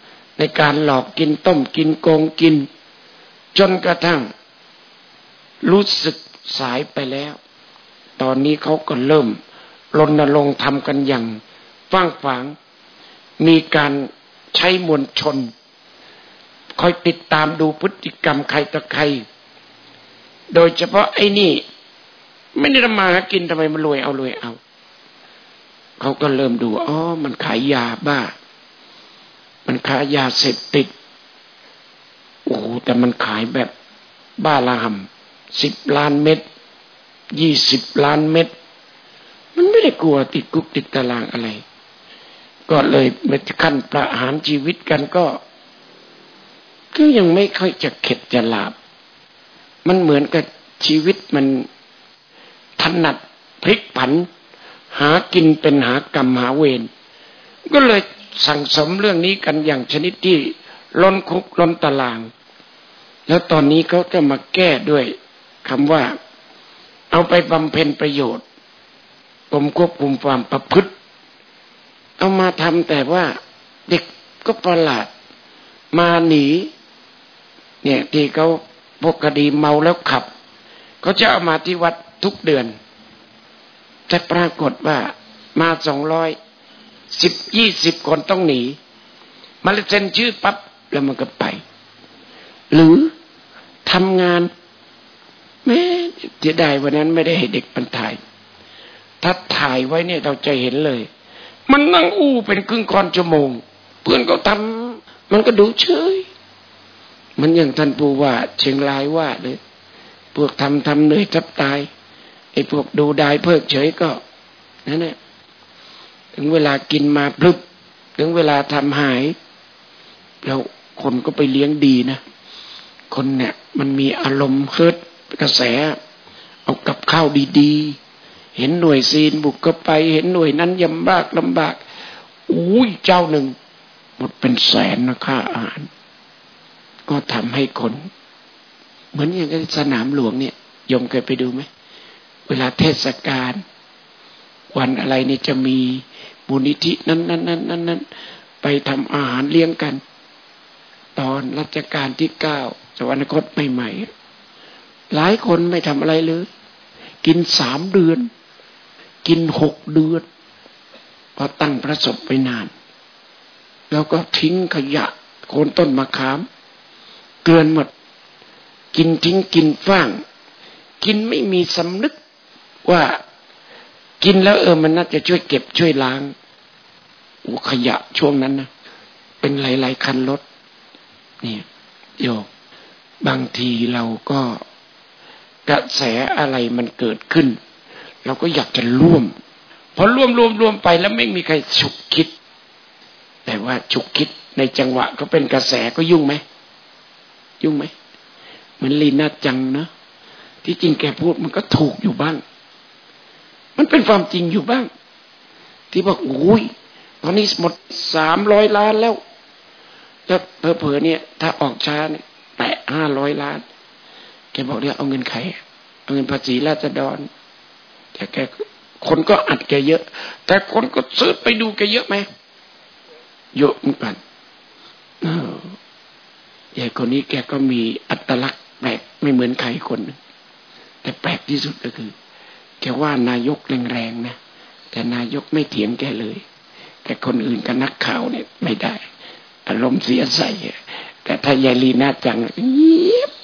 ในการหลอกกินต้มกินโกงกินจนกระทั่งรู้สึกสายไปแล้วตอนนี้เขาก็เริ่มรณรงค์ทำกันอย่างฟ้างฝางมีการใช้มวลชนคอยติดตามดูพฤติกรรมใครต่อใครโดยเฉพาะไอ้นี่ไม่ได้ทำมาหากินทำไมมันรวยเอารวยเอาเขาก็เริ่มดูอ๋อมันขายยาบ้ามันขายยาเสพติดโอ้แต่มันขายแบบบ้าระห่ำสิบล้านเม็ดยี่สิบล้านเม็ดมันไม่ได้กลัวติดคุกติดตารางอะไรก็เลยมาขั้นประหารชีวิตกันก็ก็ยังไม่ค่อยจะเข็ดจะหลาบมันเหมือนกับชีวิตมันถนัดพลิกผันหากินเป็นหากรรมหาเวรก็เลยสั่งสมเรื่องนี้กันอย่างชนิดที่ล้นคุกล้นตารางแล้วตอนนี้เขาจะมาแก้ด้วยคำว่าเอาไปบำเพ็ญประโยชน์กรมควบคุมความประพฤติเอามาทำแต่ว่าเด็กก็ประหลาดมาหนีเนี่ยที่เขาพวกคดีเมาแล้วขับเขาจะเอามาที่วัดทุกเดือนแต่ปรากฏว่ามาสองร้อยสิบยี่สิบคนต้องหนีมาเซ็นชื่อปั๊บแล้วมันก็ไปหรือทำงานแม้จะได้วันนั้นไม่ได้ให้เด็กมันถ่ายถ้าถ่ายไว้เนี่ยเราจะเห็นเลยมันนั่งอู้เป็นครึ่งค่อนชั่วโมงเพื่อนก็ทำมันก็ดูเฉยมันอย่างท่านผู้ว่าเชียงรายว่าเลยพวกทำทำเหนื่อยทับตายไอ้พวกดูได้เพิกเฉยก็นั่นแหละถึงเวลากินมาพลึบถึงเวลาทำหายแล้วคนก็ไปเลี้ยงดีนะคนเนี่ยมันมีอารมณ์เฮิร์ตกระแสเอากับข้าวดีๆเห็นหน่วยซีนบุกก็ไปเห็นหน่วยนั้นยำบากลำบากอุ้ยเจ้าหนึ่งหมดเป็นแสนนะค่าอาหารก็ทำให้คนเหมือนอย่างสนามหลวงเนี่ยยมเคยไปดูไหมเวลาเทศกาลวันอะไรนี่จะมีมูลนิธินั้นนั้นนั้นนั้นนั้นไปทำอาหารเลี้ยงกันตอนรัชกาลที่เก้าสวรรคตใหม่ๆหลายคนไม่ทำอะไรเลยกินสามเดือนกินหกเดือนพอตั้งพระศพไปนานแล้วก็ทิ้งขยะโคนต้นมะขามเกลือนหมดกินทิ้งกินฟ้างกินไม่มีสำนึกว่ากินแล้วเออมันน่าจะช่วยเก็บช่วยล้างโอ้ขยะช่วงนั้นนะเป็นหลายๆคันรถเนี่ยโยกบางทีเราก็กระแสอะไรมันเกิดขึ้นเราก็อยากจะร่วมพอร่วมรวมรวมไปแล้วไม่มีใครฉุกคิดแต่ว่าฉุกคิดในจังหวะก็เป็นกระแสก็ยุ่งไหมยุ่งไหมเหมือนลีน่าจังนะที่จริงแกพูดมันก็ถูกอยู่บ้างมันเป็นความจริงอยู่บ้างที่บอกโอ้ยตอนนี้หมดสามร้อยล้านแล้วแล้วเผลอๆเนี่ยถ้าออกช้าเนี่ยแตะห้าร้อยล้านแกบอกเนี่ยเอาเงินใครเอาเงินภาษีราษฎรแต่แกคนก็อัดแกเยอะแต่คนก็ซื้อไปดูแกเยอะไหมเยอะเหมือนกันเออยายคนนี้แกก็มีอัตลักษณ์แปลกไม่เหมือนใครคนนึงแต่แปลกที่สุดก็คือแกว่านายกแรงๆนะแต่นายกไม่เถียงแกเลยแต่คนอื่นกับนักข่าวเนี่ยไม่ได้อารมณ์เสียใส่แต่ถ้ายายลีน่าจังยิบ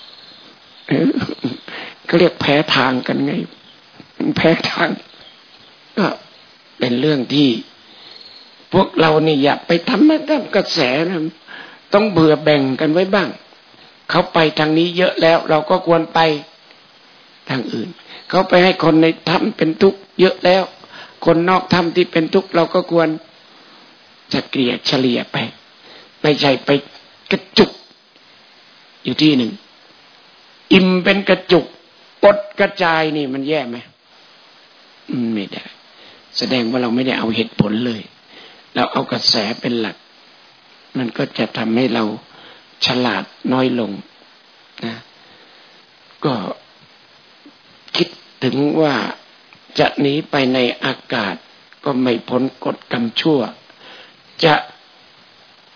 เขาเรียกแพ้ทางกันไงแพ้ทางก็เป็นเรื่องที่พวกเรานี่อย่าไปทำมาตามกระแสนะต้องเบื่อแบ่งกันไว้บ้างเขาไปทางนี้เยอะแล้วเราก็ควรไปทางอื่นเขาไปให้คนในถ้ำเป็นทุกข์เยอะแล้วคนนอกถ้ำที่เป็นทุกข์เราก็ควรจะเกลี่ยเฉลี่ยไปไม่ใช่ไปกระจุกอยู่ที่หนึ่งอิ่มเป็นกระจุกปดกระจายนี่มันแย่ไหมไม่ได้แสดงว่าเราไม่ได้เอาเหตุผลเลยเราเอากระแสเป็นหลักมันก็จะทำให้เราฉลาดน้อยลงนะก็คิดถึงว่าจะหนีไปในอากาศก็ไม่พ้นกฎกรรมชั่วจะ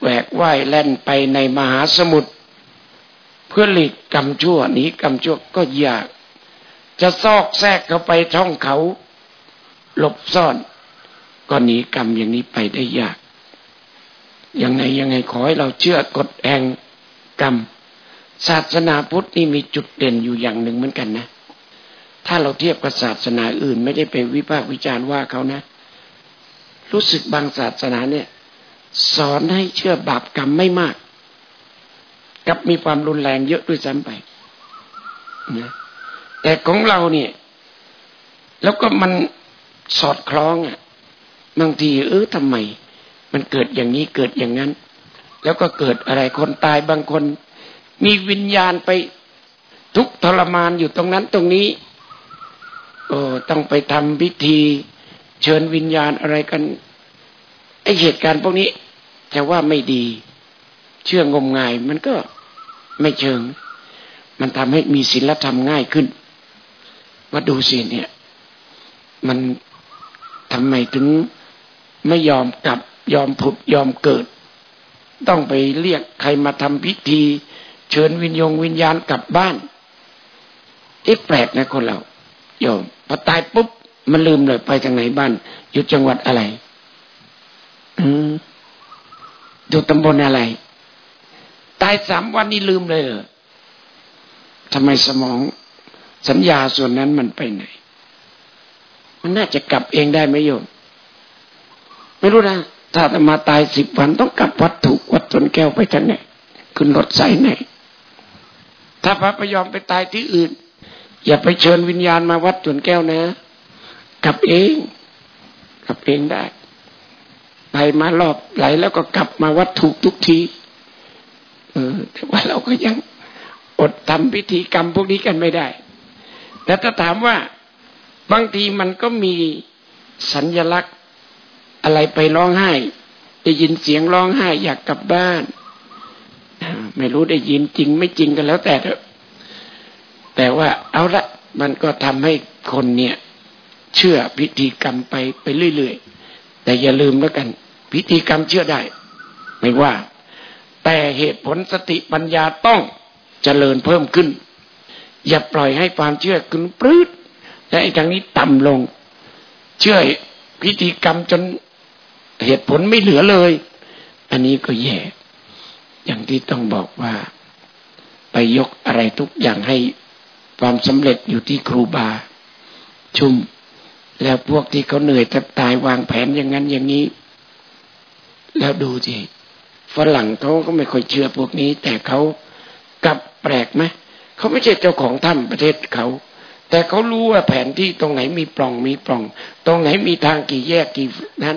แหวกว่ายแล่นไปในมหาสมุทรเพื่อหลีกกรรมชั่วหนีกรรมชั่วก็ยากจะซอกแทรกเข้าไปช่องเขาหลบซ่อนก็หนีกรรมอย่างนี้ไปได้ยากยังไงยังไงขอให้เราเชื่อกฎแห่งกรรมศาสนาพุทธนี่มีจุดเด่นอยู่อย่างหนึ่งเหมือนกันนะถ้าเราเทียบกับศาสนาอื่นไม่ได้ไปวิพากษ์วิจารณ์ว่าเขานะรู้สึกบางศาสนาเนี่ยสอนให้เชื่อบาปกรรมไม่มากกับมีความรุนแรงเยอะด้วยซ้ำไปนะแต่ของเราเนี่ยแล้วก็มันสอดคล้องอ่ะบางทีเออทำไมมันเกิดอย่างนี้เกิดอย่างนั้นแล้วก็เกิดอะไรคนตายบางคนมีวิญญาณไปทุกข์ทรมานอยู่ตรงนั้นตรงนี้โอ้ต้องไปทำพิธีเชิญวิญญาณอะไรกันไอเหตุการณ์พวกนี้จะว่าไม่ดีเชื่องมงายมันก็ไม่เชิงมันทำให้มีศีลธรรมง่ายขึ้นว่าดูสิเนี่ยมันทำไมถึงไม่ยอมกลับยอมผุดยอมเกิดต้องไปเรียกใครมาทำพิธีเชิญวิญญงวิญญาณกลับบ้านเอ๊ะแปลกนะคนเราโยมพอตายปุ๊บมันลืมเลยไปทางไหนบ้านอยู่จังหวัดอะไรอืมอยู่ตำบลอะไรตายสามวันนี่ลืมเลยเหรอทำไมสมองสัญญาส่วนนั้นมันไปไหนมันน่าจะกลับเองได้ไหมโยมไม่รู้นะถ้าจะมาตายสิบวันต้องกลับวัดถูกวัดสวนแก้วไปทางไหนขึ้นรถสายไหนถ้าพระพยอมไปตายที่อื่นอย่าไปเชิญวิญญาณมาวัดสวนแก้วนะกลับเองกลับเองได้ไปมารอบไหลแล้วก็กลับมาวัดถูกทุกทีเออแต่ว่าเราก็ยังอดทำพิธีกรรมพวกนี้กันไม่ได้แต่ถ้าถามว่าบางทีมันก็มีสัญลักษณ์อะไรไปร้องไห้ได้ยินเสียงร้องไห้อยากกลับบ้านไม่รู้ได้ยินจริงไม่จริงกันแล้วแต่เถอะแต่ว่าเอาละมันก็ทำให้คนเนี่ยเชื่อพิธีกรรมไปไปเรื่อยๆแต่อย่าลืมแล้วกันพิธีกรรมเชื่อได้ไม่ว่าแต่เหตุผลสติปัญญาต้องเจริญเพิ่มขึ้นอย่าปล่อยให้ความเชื่อขึ้นปรื๊ดและไอ้ทางนี้ต่ำลงเชื่อพิธีกรรมจนเหตุผลไม่เหลือเลยอันนี้ก็แย่อย่างที่ต้องบอกว่าไปยกอะไรทุกอย่างให้ความสำเร็จอยู่ที่ครูบาชุมแล้วพวกที่เขาเหนื่อยแทบตายวางแผนอย่างนั้นอย่างนี้แล้วดูสิฝรั่งเขาก็ไม่ค่อยเชื่อพวกนี้แต่เขากลับแปลกไหมเขาไม่ใช่เจ้าของถ้ำประเทศเขาแต่เขารู้ว่าแผนที่ตรงไหนมีปล่องมีปล่องตรงไหนมีทางกี่แยกกี่นั้น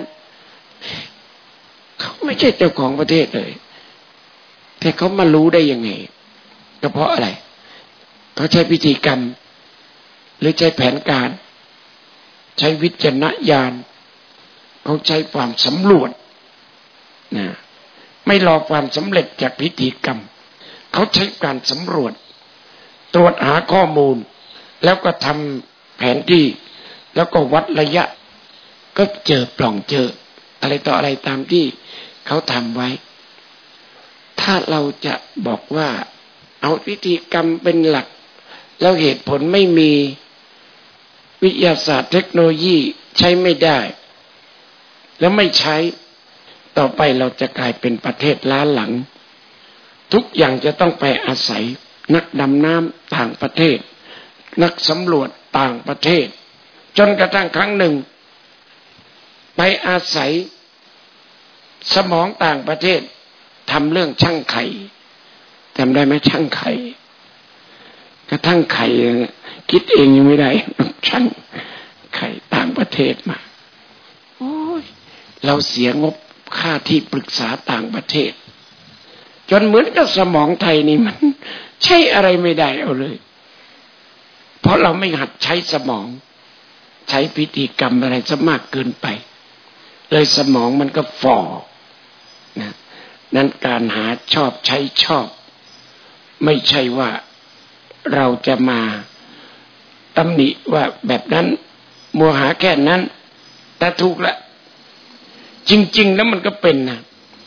เขาไม่ใช่เจ้าของประเทศเลยแต่เขามารู้ได้ยังไงก็เพราะอะไรเขาใช้พิธีกรรมหรือใช้แผนการใช้วิจารณญาณเขาใช้ความสำรวจนะไม่รอความสำเร็จจากพิธีกรรมเขาใช้การสำรวจตรวจหาข้อมูลแล้วก็ทำแผนที่แล้วก็วัดระยะก็เจอปล่องเจออะไรต่ออะไรตามที่เขาทำไว้ถ้าเราจะบอกว่าเอาพิธีกรรมเป็นหลักแล้วเหตุผลไม่มีวิทยาศาสตร์เทคโนโลยีใช้ไม่ได้แล้วไม่ใช้ต่อไปเราจะกลายเป็นประเทศล้าหลังทุกอย่างจะต้องไปอาศัยนักดำน้ำต่างประเทศนักสำรวจต่างประเทศจนกระทั่งครั้งหนึ่งไปอาศัยสมองต่างประเทศทำเรื่องช่างไข่จำได้ไหมช่างไข่กระทั่งไข่คิดเองยังไม่ได้ช่างไข่ต่างประเทศมาโอ้ยเราเสียงบค่าที่ปรึกษาต่างประเทศจนเหมือนกับสมองไทยนี่มันใช้อะไรไม่ได้เอาเลยเพราะเราไม่หัดใช้สมองใช้พิธีกรรมอะไรซะมากเกินไปเลยสมองมันก็ฝ่อนะนั้นการหาชอบใช้ชอบไม่ใช่ว่าเราจะมาตำหนิว่าแบบนั้นมัวหาแค่นั้นแต่ถูกละจริงๆแล้วมันก็เป็นนะ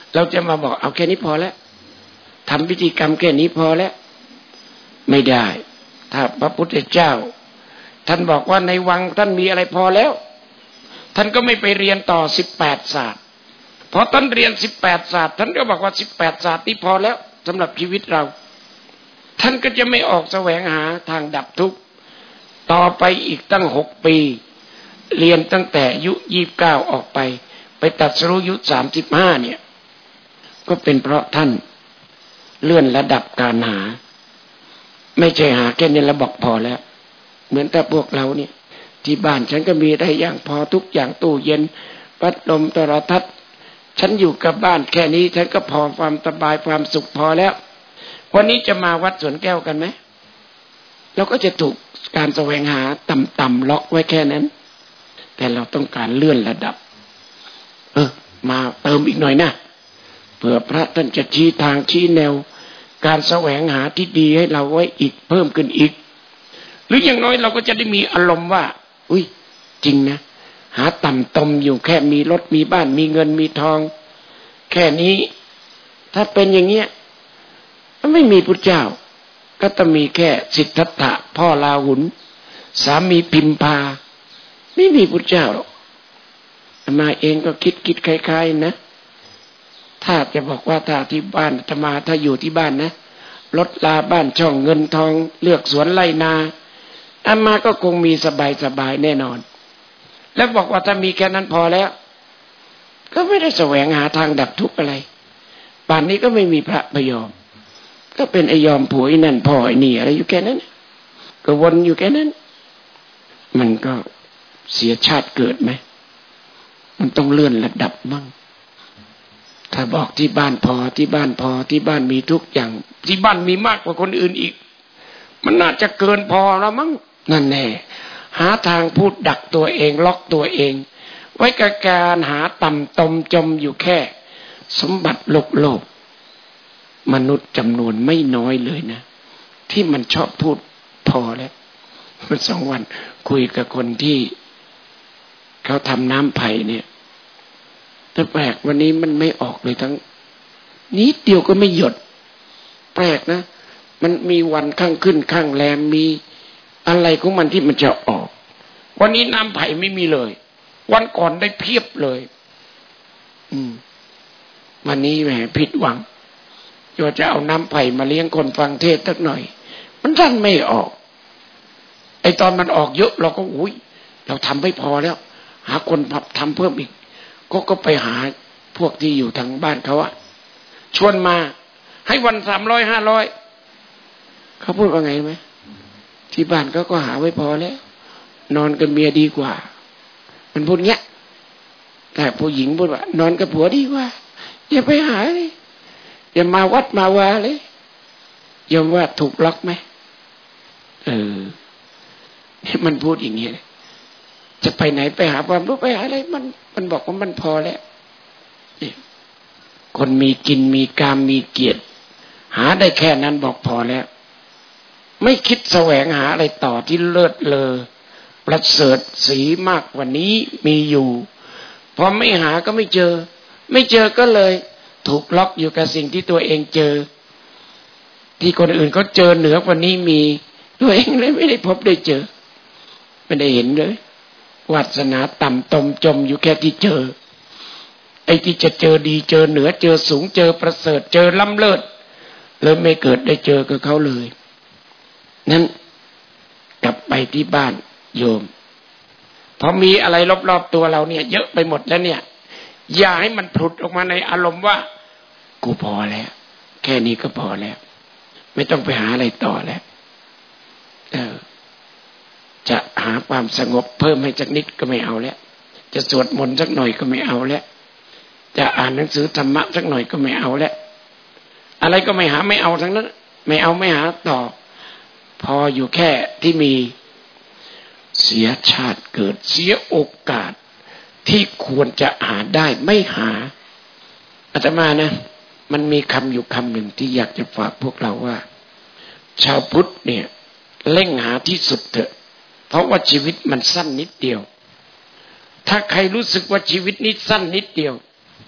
เราจะมาบอกเอาแค่นี้พอแล้วทำพิธีกรรมแค่นี้พอแล้วไม่ได้ถ้าพระพุทธเจ้าท่านบอกว่าในวังท่านมีอะไรพอแล้วท่านก็ไม่ไปเรียนต่อสิบแปดศาสตร์พอท่านเรียนสิบแปดศาสตร์ท่านก็บอกว่าสิบแปดศาสตร์นี้พอแล้วสำหรับชีวิตเราท่านก็จะไม่ออกแสวงหาทางดับทุกข์ต่อไปอีกตั้งหกปีเรียนตั้งแต่อายุยี่สิบเก้าออกไปไปตรัสรู้อายุสามสิบห้าเนี่ยก็เป็นเพราะท่านเลื่อนระดับการหาไม่ใช่หาแค่นี้แล้วบอกพอแล้วเหมือนแต่พวกเราเนี่ยที่บ้านฉันก็มีได้อย่างพอทุกอย่างตู้เย็นพัดลมโทรทัศน์ฉันอยู่กับบ้านแค่นี้ฉันก็พอความสบายความสุขพอแล้ววันนี้จะมาวัดสวนแก้วกันไหมเราก็จะถูกการแสวงหาต่ำๆล็อกไว้แค่นั้นแต่เราต้องการเลื่อนระดับเออมาเติมอีกหน่อยนะเผื่อพระท่านจะชี้ทางชี้แนวการแสวงหาที่ดีให้เราไว้อีกเพิ่มขึ้นอีกหรืออย่างน้อยเราก็จะได้มีอารมณ์ว่าอุ้ยจริงนะหาต่ำตมอยู่แค่มีรถมีบ้านมีเงินมีทองแค่นี้ถ้าเป็นอย่างเงี้ยไม่มีพุทธเจ้าก็ต้องมีแค่สิทธัตถะพ่อลาหุนสามีพิมพาไม่มีพุทธเจ้าหรอกมาเองก็คิดคิดคล้ายๆนะถ้าจะบอกว่าถ้าที่บ้านจะมาถ้าอยู่ที่บ้านนะรถลาบ้านช่องเงินทองเลือกสวนไร่นาอามาก็คงมีสบายๆแน่นอนแล้วบอกว่าถ้ามีแค่นั้นพอแล้วก็ไม่ได้แสวงหาทางดับทุกข์อะไรป่านนี้ก็ไม่มีพระพยอมก็เป็นไอยอมผัวไอ้นั่นพ่อไอ้นี่อะไรอยู่แค่นั้นก็วนอยู่แค่นั้นมันก็เสียชาติเกิดไหมมันต้องเลื่อนระดับมั่งถ้าบอกที่บ้านพอที่บ้านพอที่บ้านมีทุกอย่างที่บ้านมีมากกว่าคนอื่นอีกมันน่าจะเกินพอแล้วมั้งนั่นแน่หาทางพูดดักตัวเองล็อกตัวเองไว้กับการหาต่ำตมจมอยู่แค่สมบัติโลกโลกมนุษย์จำนวนไม่น้อยเลยนะที่มันชอบพูดพอแล้วเมื่อสองวันคุยกับคนที่เขาทำน้ำไผ่เนี่ยแต่แปลกวันนี้มันไม่ออกเลยทั้งนิดเดียวก็ไม่หยดแปลกนะมันมีวันข้างขึ้นข้างแรมมีอะไรของมันที่มันจะออกวันนี้น้ำไผ่ไม่มีเลยวันก่อนได้เพียบเลยอืมวันนี้แหมผิดหวังว่าจะเอาน้ำไผ่มาเลี้ยงคนฟังเทศสักหน่อยมันท่านไม่ออกไอตอนมันออกเยอะเราก็อุ้ยเราทำไม่พอแล้วหาคนทำเพิ่มอีกก็ก็ไปหาพวกที่อยู่ทางบ้านเขาอะชวนมาให้วันสามร้อยห้าร้อยเขาพูดว่าไงไหมที่บ้านเขาก็หาไว้พอแล้วนอนกับเมียดีกว่ามันพูดเงี้ยแต่ผู้หญิงพูดว่านอนกับผัวดีกว่าอย่าไปหาเลยอย่ามาวัดมาวาเลยยอมว่าถูกล็อกไหมเออมันพูดอย่างนี้เลยจะไปไหนไปหาความรู้ไปหาอะไรมันมันบอกว่ามันพอแล้วนี่คนมีกินมีกามมีเกียรติหาได้แค่นั้นบอกพอแล้วไม่คิดแสวงหาอะไรต่อที่เลิศเลอประเสริฐสีมากกว่านี้มีอยู่พอไม่หาก็ไม่เจอไม่เจอก็เลยถูกล็อกอยู่กับสิ่งที่ตัวเองเจอที่คนอื่นเขาเจอเหนือกว่านี้มีตัวเองเลยไม่ได้พบได้เจอไม่ได้เห็นเลยวาสนาต่ำตมจมอยู่แค่ที่เจอไอ้ที่จะเจอดีเจอเหนือเจอสูงเจอประเสริฐเจอล้ำเลิศเลยไม่เกิดได้เจอกับเขาเลยนั้นกลับไปที่บ้านโยมพอมีอะไรรอบๆตัวเราเนี่ยเยอะไปหมดแล้วเนี่ยอย่าให้มันผุดออกมาในอารมณ์ว่ากูพอแล้วแค่นี้ก็พอแล้วไม่ต้องไปหาอะไรต่อแล้วเออจะหาความสงบเพิ่มให้สักนิดก็ไม่เอาแล้วจะสวดมนต์สักหน่อยก็ไม่เอาแล้วจะอ่านหนังสือธรรมะสักหน่อยก็ไม่เอาแล้วอะไรก็ไม่หาไม่เอาทั้งนั้นไม่เอาไม่หาต่อพออยู่แค่ที่มีเสียชาติเกิดเสียโอกาสที่ควรจะหาได้ไม่หาอาตมานะมันมีคำอยู่คำหนึ่งที่อยากจะฝากพวกเราว่าชาวพุทธเนี่ยเร่งหาที่สุดเถอะเพราะว่าชีวิตมันสั้นนิดเดียวถ้าใครรู้สึกว่าชีวิตนี้สั้นนิดเดียว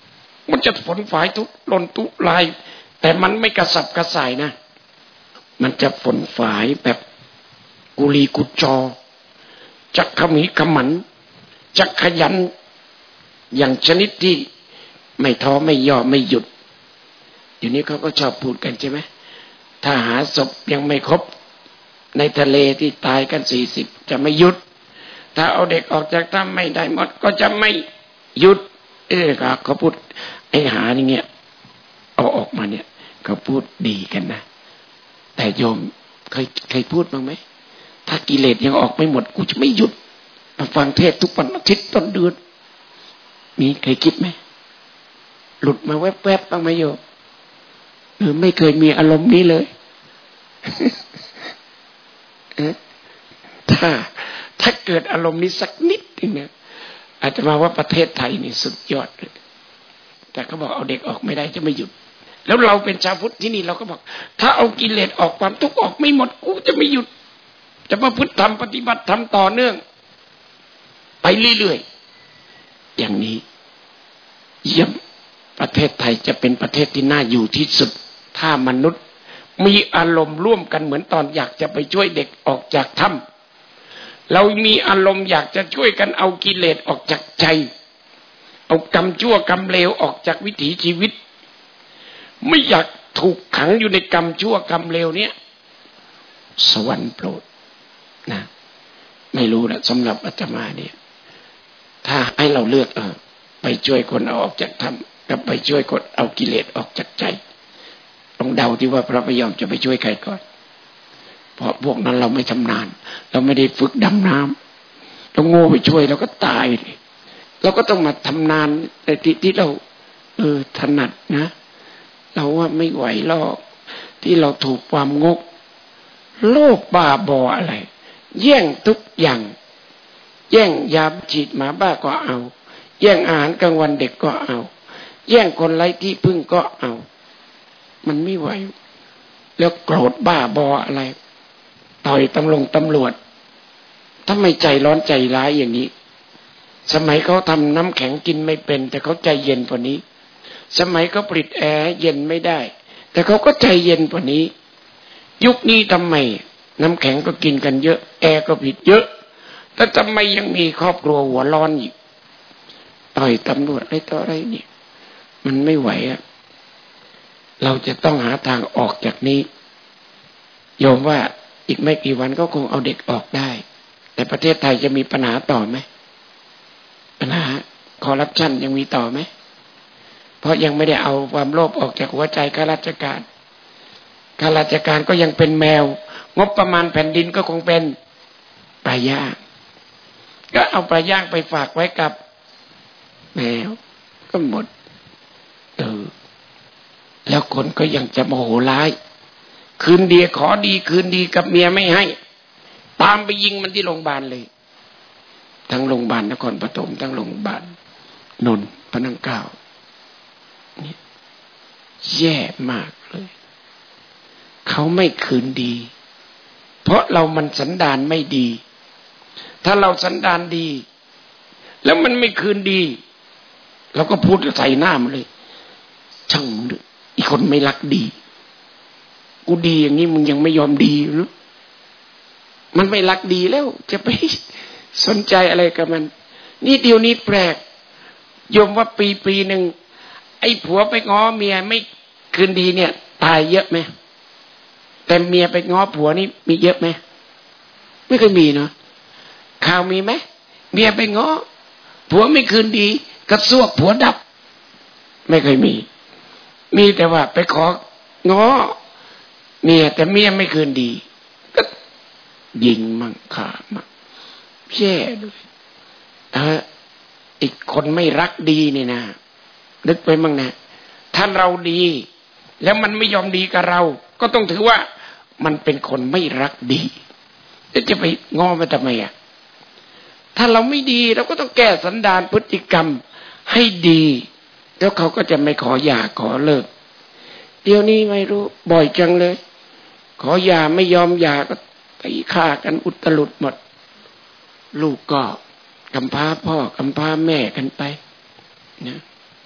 มันจะฝนฝายทุรนทุรายแต่มันไม่กระสับกระส่ายนะมันจะฝนฝายแบบกุลีกุจอจักขมีขมันจักขยันอย่างชนิดที่ไม่ท้อไม่ย่อไม่หยุดอยู่นี้เขาก็ชอบพูดกันใช่ไหมถ้าหาศพยังไม่ครบในทะเลที่ตายกันสี่สิบจะไม่หยุดถ้าเอาเด็กออกจากถ้ำไม่ได้หมดก็จะไม่หยุดเออครับเขาพูดไอ้หาอย่างเงี้ยเอาออกมาเนี่ยเขาพูดดีกันนะแต่โยมเคยเคยพูดบ้างไหมถ้ากิเลสยังออกไม่หมดกูจะไม่หยุดมาฟังเทศทุกวันอาทิตย์ต้นเดือนมีเคยคิดไหมหลุดมาแวบๆบ้างไหมโยมหรือไม่เคยมีอารมณ์นี้เลยถ้าถ้าเกิดอารมณ์นี้สักนิดนึงเนี่ยอาจจะมาว่าประเทศไทยนี่สุดยอดเลยแต่เขาบอกเอาเด็กออกไม่ได้จะไม่หยุดแล้วเราเป็นชาวพุทธที่นี่เราก็บอกถ้าเอากิเลสออกความทุกข์ออกไม่หมดกูจะไม่หยุดจะมาพุทธธรรมปฏิบัติธรรมต่อเนื่องไปเรื่อยๆอย่างนี้เยี่ยมประเทศไทยจะเป็นประเทศที่น่าอยู่ที่สุดถ้ามนุษย์มีอารมณ์ร่วมกันเหมือนตอนอยากจะไปช่วยเด็กออกจากถ้ำเรามีอารมณ์อยากจะช่วยกันเอากิเลสออกจากใจเอากรรมชั่วกรรมเลวออกจากวิถีชีวิตไม่อยากถูกขังอยู่ในกรรมชั่วกรรมเลวเนี้ยสวรรค์โปรดนะไม่รู้นะสำหรับอาตมาเนี่ยถ้าให้เราเลือกเออไปช่วยคนเอาออกจากธรรมกับไปช่วยคนเอากิเลสออกจากใจลองเดาที่ว่าพระพยอมจะไปช่วยใครก่อนเพราะพวกนั้นเราไม่ชำนาญเราไม่ได้ฝึกดำน้ำเราโง่ไปช่วยเราก็ตายเลยเราก็ต้องมาทำนานในที่ที่เราเออถนัดนะเราว่าไม่ไหวหรอกที่เราถูกความงกโลภบ้าบออะไรแย่งทุกอย่างแย่งยาฉีดหมาบ้าก็เอาแย่งอาหารกลางวันเด็กก็เอาแย่งคนไร้ที่พึ่งก็เอามันไม่ไหวแล้วโกรธบ้าบออะไรต่อยตำรวจตำรวจถ้าไม่ใจร้อนใจร้ายอย่างนี้สมัยเขาทำน้ำแข็งกินไม่เป็นแต่เขาใจเย็นกว่านี้สมัยเขาผลิตแอร์เย็นไม่ได้แต่เขาก็ใจเย็นกว่านี้ยุคนี้ทำไมน้ำแข็งก็กินกันเยอะแอร์ก็ผลิตเยอะแต่ทำไมยังมีครอบครัวหัวร้อนอีกต่อยตำรวจอะไรต่ออะไรนี่มันไม่ไหวอะเราจะต้องหาทางออกจากนี้โยมว่าอีกไม่กี่วันก็คงเอาเด็กออกได้แต่ประเทศไทยจะมีปัญหาต่อไหมปัญหาคอร์รัปชันยังมีต่อไหมเพราะยังไม่ได้เอาความโลภออกจากหัวใจข้าราชการข้าราชการก็ยังเป็นแมวงบประมาณแผ่นดินก็คงเป็นปลาย่างก็เอาปลาย่างไปฝากไว้กับแมวก็หมดเออแล้วคนก็ยังจะโมโหร้ายคืนดีขอดีคืนดีกับเมียไม่ให้ตามไปยิงมันที่โรงพยาบาลเลยทั้งโรงพยาบาลนครปฐมทั้งโรงพยาบาลนนท์พระนั่งเกล้านี่แย่มากเลยเขาไม่คืนดีเพราะเรามันสันดานไม่ดีถ้าเราสันดานดีแล้วมันไม่คืนดีเราก็พูดใส่หน้ามันเลยช่างมึงด้วยอีกคนไม่รักดีกูดีอย่างนี้มึงยังไม่ยอมดีหรือมันไม่รักดีแล้วจะไปสนใจอะไรกับมันนี่เดี๋ยวนี้แปลกโยมว่าปีปีหนึ่งไอ้ผัวไปง้อเมียไม่คืนดีเนี่ยตายเยอะไหมแต่เมียไปง้อผัวนี่มีเยอะไหมไม่เคยมีเนาะข่าวมีไหมเมียไปง้อผัวไม่คืนดีกระซวกผัวดับไม่เคยมีมีแต่ว่าไปของ้อเมียแต่เมียไม่คืนดีก็ยิงมั่งฆ่ามั่งแย่ด้วยเอออีกคนไม่รักดีนี่นะนึกไปมั่งนะถ้าเราดีแล้วมันไม่ยอมดีกับเราก็ต้องถือว่ามันเป็นคนไม่รักดีแล้วจะไปง้อมันทำไมอ่ะถ้าเราไม่ดีเราก็ต้องแก้สันดานพฤติกรรมให้ดีแล้วเขาก็จะไม่ขอหย่าขอเลิกเดี๋ยวนี้ไม่รู้บ่อยจังเลยขอหย่าไม่ยอมหย่าก็ตีฆ่ากันอุตลุดหมดลูกก็กำพร้าพ่อกำพร้าแม่กันไปนะ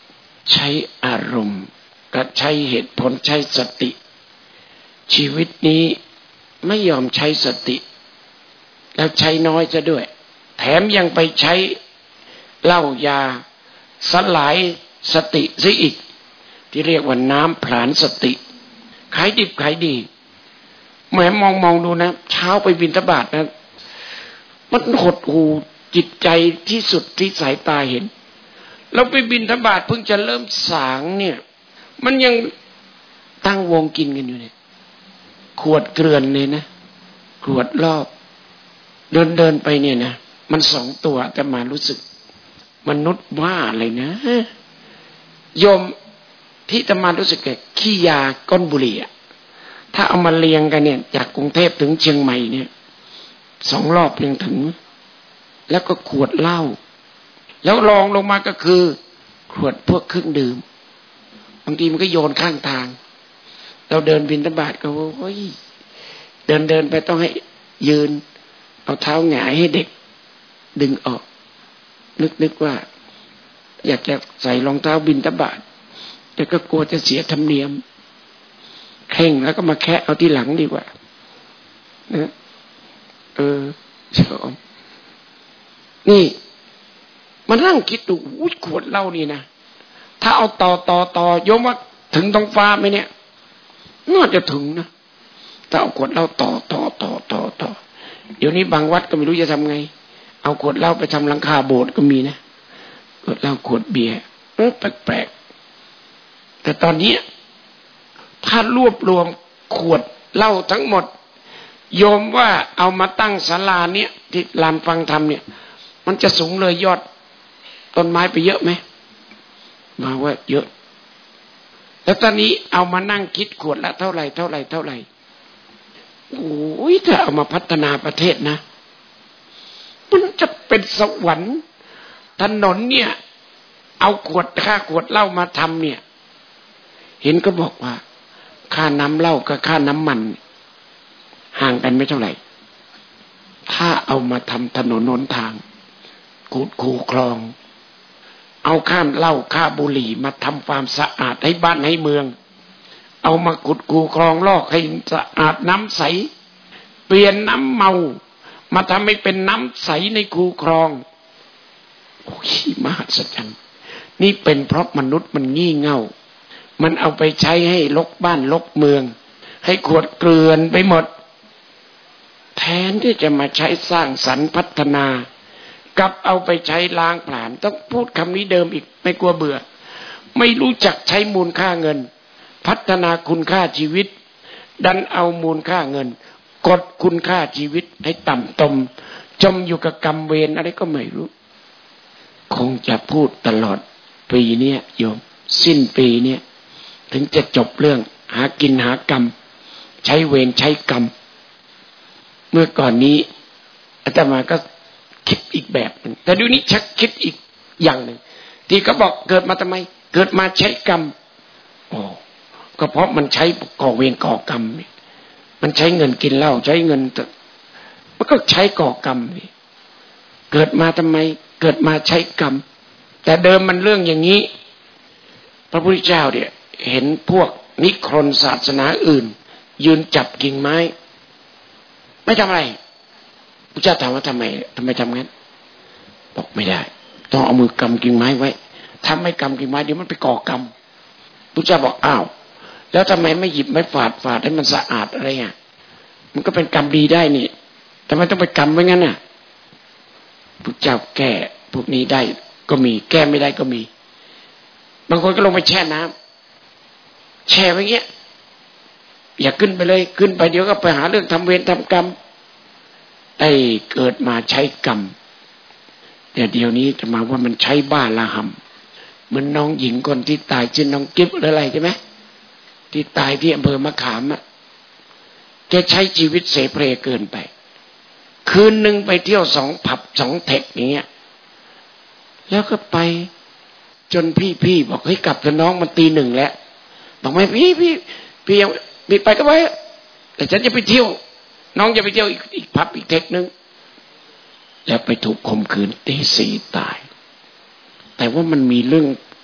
ใช้อารมณ์กับใช้เหตุผลใช้สติชีวิตนี้ไม่ยอมใช้สติแล้วใช้น้อยซะด้วยแถมยังไปใช้เหล้ายาสลายสติซะอีกที่เรียกว่าน้ำผลาญสติขายดิบขายดีแหมมองมองดูนะเช้าไปบิณฑบาตนะมันหดหู่จิตใจที่สุดที่สายตาเห็นเราไปบิณฑบาตเพิ่งจะเริ่มสางเนี่ยมันยังตั้งวงกินกันอยู่เนี่ยขวดเกลือนเลยนะขวดรอบเดินเดินไปเนี่ยนะมันสองตัวแต่มารู้สึกมนุษย์ว่าอะไรนะโยมที่ตมารู้สึกแก่ขี้ยาก้นบุหรี่ถ้าเอามาเรียงกันเนี่ยจากกรุงเทพถึงเชียงใหม่เนี่ยสองรอบยังถึงแล้วก็ขวดเหล้าแล้วรองลงมาก็คือขวดพวกเครื่องดื่มบางทีมันก็โยนข้างทางเราเดินบิณฑบาตก็โอ้ยเดินเดินไปต้องให้ยืนเอาเท้าหงายให้เด็กดึงออกนึกนึกว่าอยากจะใส่รองเท้าบิณฑบาตแต่ก็กลัวจะเสียธรรมเนียมเข่งแล้วก็มาแคะเอาที่หลังดีกว่านะเออชอบนี่มานั่งคิดดูอุ้ยขวดเหล้านี่นะถ้าเอาต่อต่อต่อโยมว่าถึงท้องฟ้าไหมเนี่ยน่าจะถึงนะถ้าเอาขวดเหล้าต่อต่อต่อต่อต่อเดี๋ยวนี้บางวัดก็ไม่รู้จะทำไงเอาขวดเหล้าไปทำหลังคาโบสถ์ก็มีนะขวดเหล้าขวดเบียร์เออแปลกๆแต่ตอนนี้ถ้ารวบรวมขวดเหล้าทั้งหมดโยมว่าเอามาตั้งศาลาเนี่ยที่ลานฟังธรรมเนี่ยมันจะสูงเลยยอดต้นไม้ไปเยอะไหมมาว่าเยอะแล้วตอนนี้เอามานั่งคิดขวดละเท่าไหร่เท่าไหร่เท่าไหร่โอ้ยถ้าเอามาพัฒนาประเทศนะมันจะเป็นสวรรค์ถนนเนี่ยเอาขวดค่าขวดเหล้ามาทำเนี่ยเห็นก็บอกว่าค่าน้ำเหล้ากับค่าน้ำมันห่างกันไม่เท่าไหร่ถ้าเอามาทำถนนหนทางขูดคูคลองเอาค่าเหล้าค่าบุหรี่มาทำความสะอาดให้บ้านให้เมืองเอามาขุดคูคลองลอกให้สะอาดน้ำใสเปลี่ยนน้ำเมามาทำให้เป็นน้ำใสในคูคลองโอ้ยมหัศจรรย์นี่เป็นเพราะมนุษย์มันงี่เง่ามันเอาไปใช้ให้ลกบ้านลกเมืองให้ขวดเกลื่อนไปหมดแทนที่จะมาใช้สร้างสรรค์พัฒนากับเอาไปใช้ล้างผลาญต้องพูดคำนี้เดิมอีกไม่กลัวเบื่อไม่รู้จักใช้มูลค่าเงินพัฒนาคุณค่าชีวิตดันเอามูลค่าเงินกดคุณค่าชีวิตให้ต่ำตมจมอยู่กับกรรมเวรอะไรก็ไม่รู้คงจะพูดตลอดปีนี้โยมสิ้นปีนี้ถึงจะจบเรื่องหากินหากรรมใช้เวรใช้กรรมเมื่อก่อนนี้อาตมาก็คิดอีกแบบนึงแต่เดี๋ยวนี้ชักคิดอีกอย่างหนึ่งที่เขาบอกเกิดมาทำไมเกิดมาใช้กรรมโอ้ก็เพราะมันใช้ก่อเวรก่อกรรมมันใช้เงินกินเหล้าใช้เงินมันก็ใช้ก่อกรรมเกิดมาทำไมเกิดมาใช้กรรมแต่เดิมมันเรื่องอย่างนี้พระพุทธเจ้าเนี่ยเห็นพวกนิครนศาสนาอื่นยืนจับกิ่งไม้ไม่ทำอะไรพระเจ้าถามว่าทำไมทำไมทำงั้นบอกไม่ได้ต้องเอามือกำกิ่งไม้ไว้ถ้าไม่กำกิ่งไม้เดี๋ยวมันไปก่อกรรมพระเจ้าบอกอ้าวแล้วทำไมไม่หยิบไม้ฝาดฝาดให้มันสะอาดอะไรอ่ะมันก็เป็นกรรมดีได้นี่ทำไมต้องไปกำไว้งั้นน่ะพระเจ้าแก้พวกนี้ได้ก็มีแก้ไม่ได้ก็มีบางคนก็ลงไปแช่น้ำแช่ไว้เงี้ยอย่าขึ้นไปเลยขึ้นไปเดี๋ยวก็ไปหาเรื่องทำเวรทำกรรมไอ้เกิดมาใช้กรรมแต่เดี๋ยวนี้จะมาว่ามันใช้บ้าละหำเหมือนน้องหญิงคนที่ตายชื่อน้องกิ๊บหรืออะไรใช่ไหมที่ตายที่อำเภอมะขามอ่ะแกใช้ชีวิตเสเพลเกินไปคืนหนึ่งไปเที่ยวสองผับสองเทคอย่างเงี้ยแล้วก็ไปจนพี่ๆบอกให้กลับกับน้องมันตีหนึ่งแล้วบอกไม่พี่พี่พี่ยังพี่ไปก็ไปแต่ฉันจะไปเที่ยวน้องจะไปเที่ยวอีกอีกผับอีกเทคนึงแล้วไปถูกข่มขืนตีสี่ตายแต่ว่ามันมีเรื่อง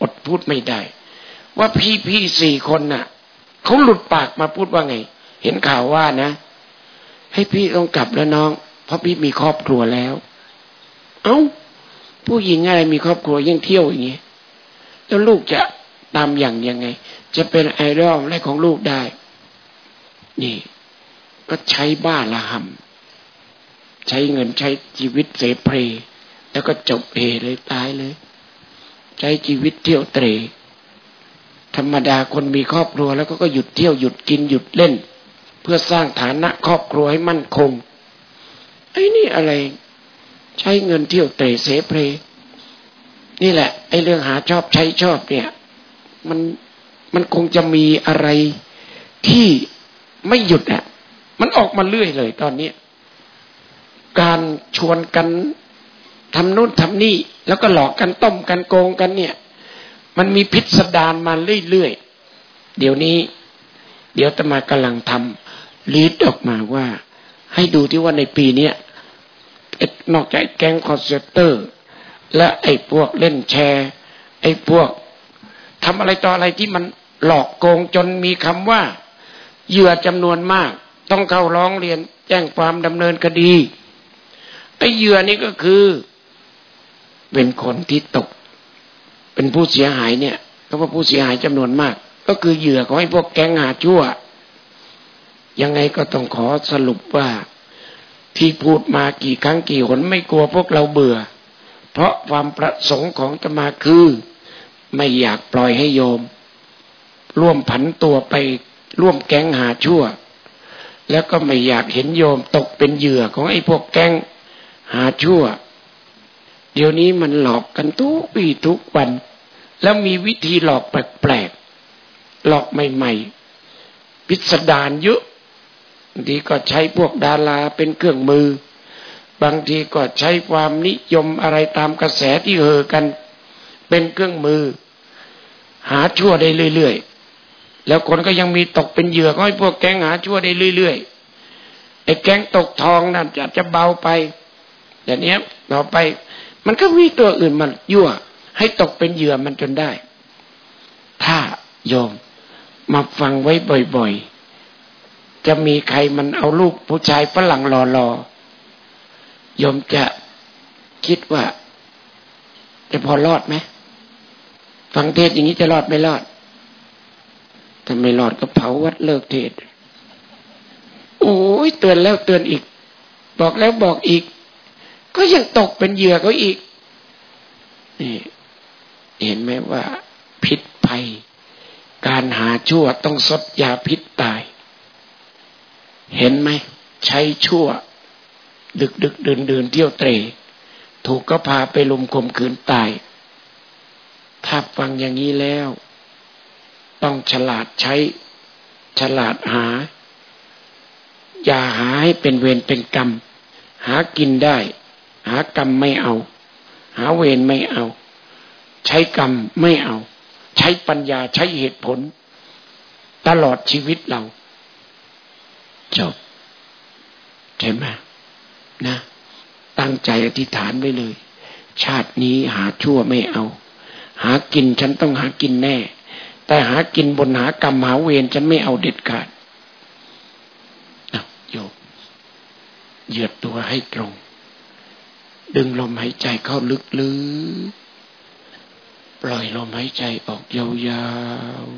อดพูดไม่ได้ว่าพี่พี่สี่คนน่ะเขาหลุดปากมาพูดว่าไงเห็นข่าวว่านะให้พี่ต้องกลับแล้วน้องเพราะพี่มีครอบครัวแล้วเอ้าผู้หญิงอะไรมีครอบครัวยังเที่ยวอย่างนี้แล้วลูกจะตามอย่างยังไงจะเป็นไอดอลอะไรของลูกได้นี่ก็ใช้บ้าละหำใช้เงินใช้ชีวิตเสเพลแล้วก็จบเอเลยตายเลยใช้ชีวิตเที่ยวเตร่ธรรมดาคนมีครอบครัวแล้วก็หยุดเที่ยวหยุดกินหยุดเล่นเพื่อสร้างฐานะครอบครัวให้มั่นคงไอ้นี่อะไรใช้เงินเที่ยวเตร่เสเพลนี่แหละไอ้เรื่องหาชอบใช้ชอบเนี่ยมันมันคงจะมีอะไรที่ไม่หยุดอ่ะมันออกมาเรื่อยเลยตอนนี้การชวนกันทำนู่นทำนี่แล้วก็หลอกกันต้มกันโกงกันเนี่ยมันมีพิสดารมาเรื่อยๆเดี๋ยวนี้เดี๋ยวอาตมากำลังทำลีดออกมาว่าให้ดูที่ว่าในปีนี้นอกจากแก๊งคอนเซปเตอร์และไอ้พวกเล่นแชร์ไอ้พวกทำอะไรต่ออะไรที่มันหลอกโกงจนมีคำว่าเหยื่อจำนวนมากต้องเข้าร้องเรียนแจ้งความดำเนินคดีไอ้เหยื่อนี่ก็คือเป็นคนที่ตกเป็นผู้เสียหายเนี่ยก็ว่าผู้เสียหายจำนวนมากก็คือเหยื่อของไอ้พวกแก๊งหาชั่วยังไงก็ต้องขอสรุปว่าที่พูดมากี่ครั้งกี่หนไม่กลัวพวกเราเบื่อเพราะความประสงค์ของอาตมาคือไม่อยากปล่อยให้โยมร่วมผันตัวไปร่วมแก๊งหาชั่วแล้วก็ไม่อยากเห็นโยมตกเป็นเหยื่อของไอ้พวกแก๊งหาชั่วเดี๋ยวนี้มันหลอกกันทุกปีทุกวันแล้วมีวิธีหลอกแปลกๆหลอกใหม่ๆพิสดารเยอะบางทีก็ใช้พวกดาราเป็นเครื่องมือบางทีก็ใช้ความนิยมอะไรตามกระแสที่เห่อกันเป็นเครื่องมือหาชั่วได้เรื่อยๆแล้วคนก็ยังมีตกเป็นเหยื่อของไอ้พวกแก๊งหาชั่วได้เรื่อยๆไอ้แก๊งตกทองนั่นอาจจะเบาไปแต่เนี้ยต่อไปมันก็มีตัวอื่นมันยั่วให้ตกเป็นเหยื่อมันจนได้ถ้าโยมมาฟังไว้บ่อยๆจะมีใครมันเอาลูกผู้ชายฝรั่งหล่อๆโยมจะคิดว่าจะพอรอดไหมฟังเทศอย่างนี้จะรอดไม่รอดถ้าไม่รอดก็เผาวัดเลิกเทศโอ้ยเตือนแล้วเตือนอีกบอกแล้วบอกอีกก็ยังตกเป็นเหยื่อเขาอีกนี่เห็นไหมว่าพิษภัยการหาชั่วต้องซดยาพิษตายเห็นไหมใช้ชั่วดึกดึกเดินเดินเที่ยวเตร่ถูกก็พาไปลุมข่มขืนตายถ้าฟังอย่างนี้แล้วต้องฉลาดใช้ฉลาดหาอย่าหาให้เป็นเวรเป็นกรรมหากินได้หากรรมไม่เอาหาเวรไม่เอาใช้กรรมไม่เอาใช้ปัญญาใช้เหตุผลตลอดชีวิตเราจบใช่ไหมนะตั้งใจอธิษฐานไว้เลยชาตินี้หาชั่วไม่เอาหากินฉันต้องหากินแน่แต่หากินบนหากรรมหาเวรฉันไม่เอาเด็ดขาดโยมเหยียดตัวให้ตรงดึงลมหายใจเข้าลึกๆปล่อยลมหายใจออกยาว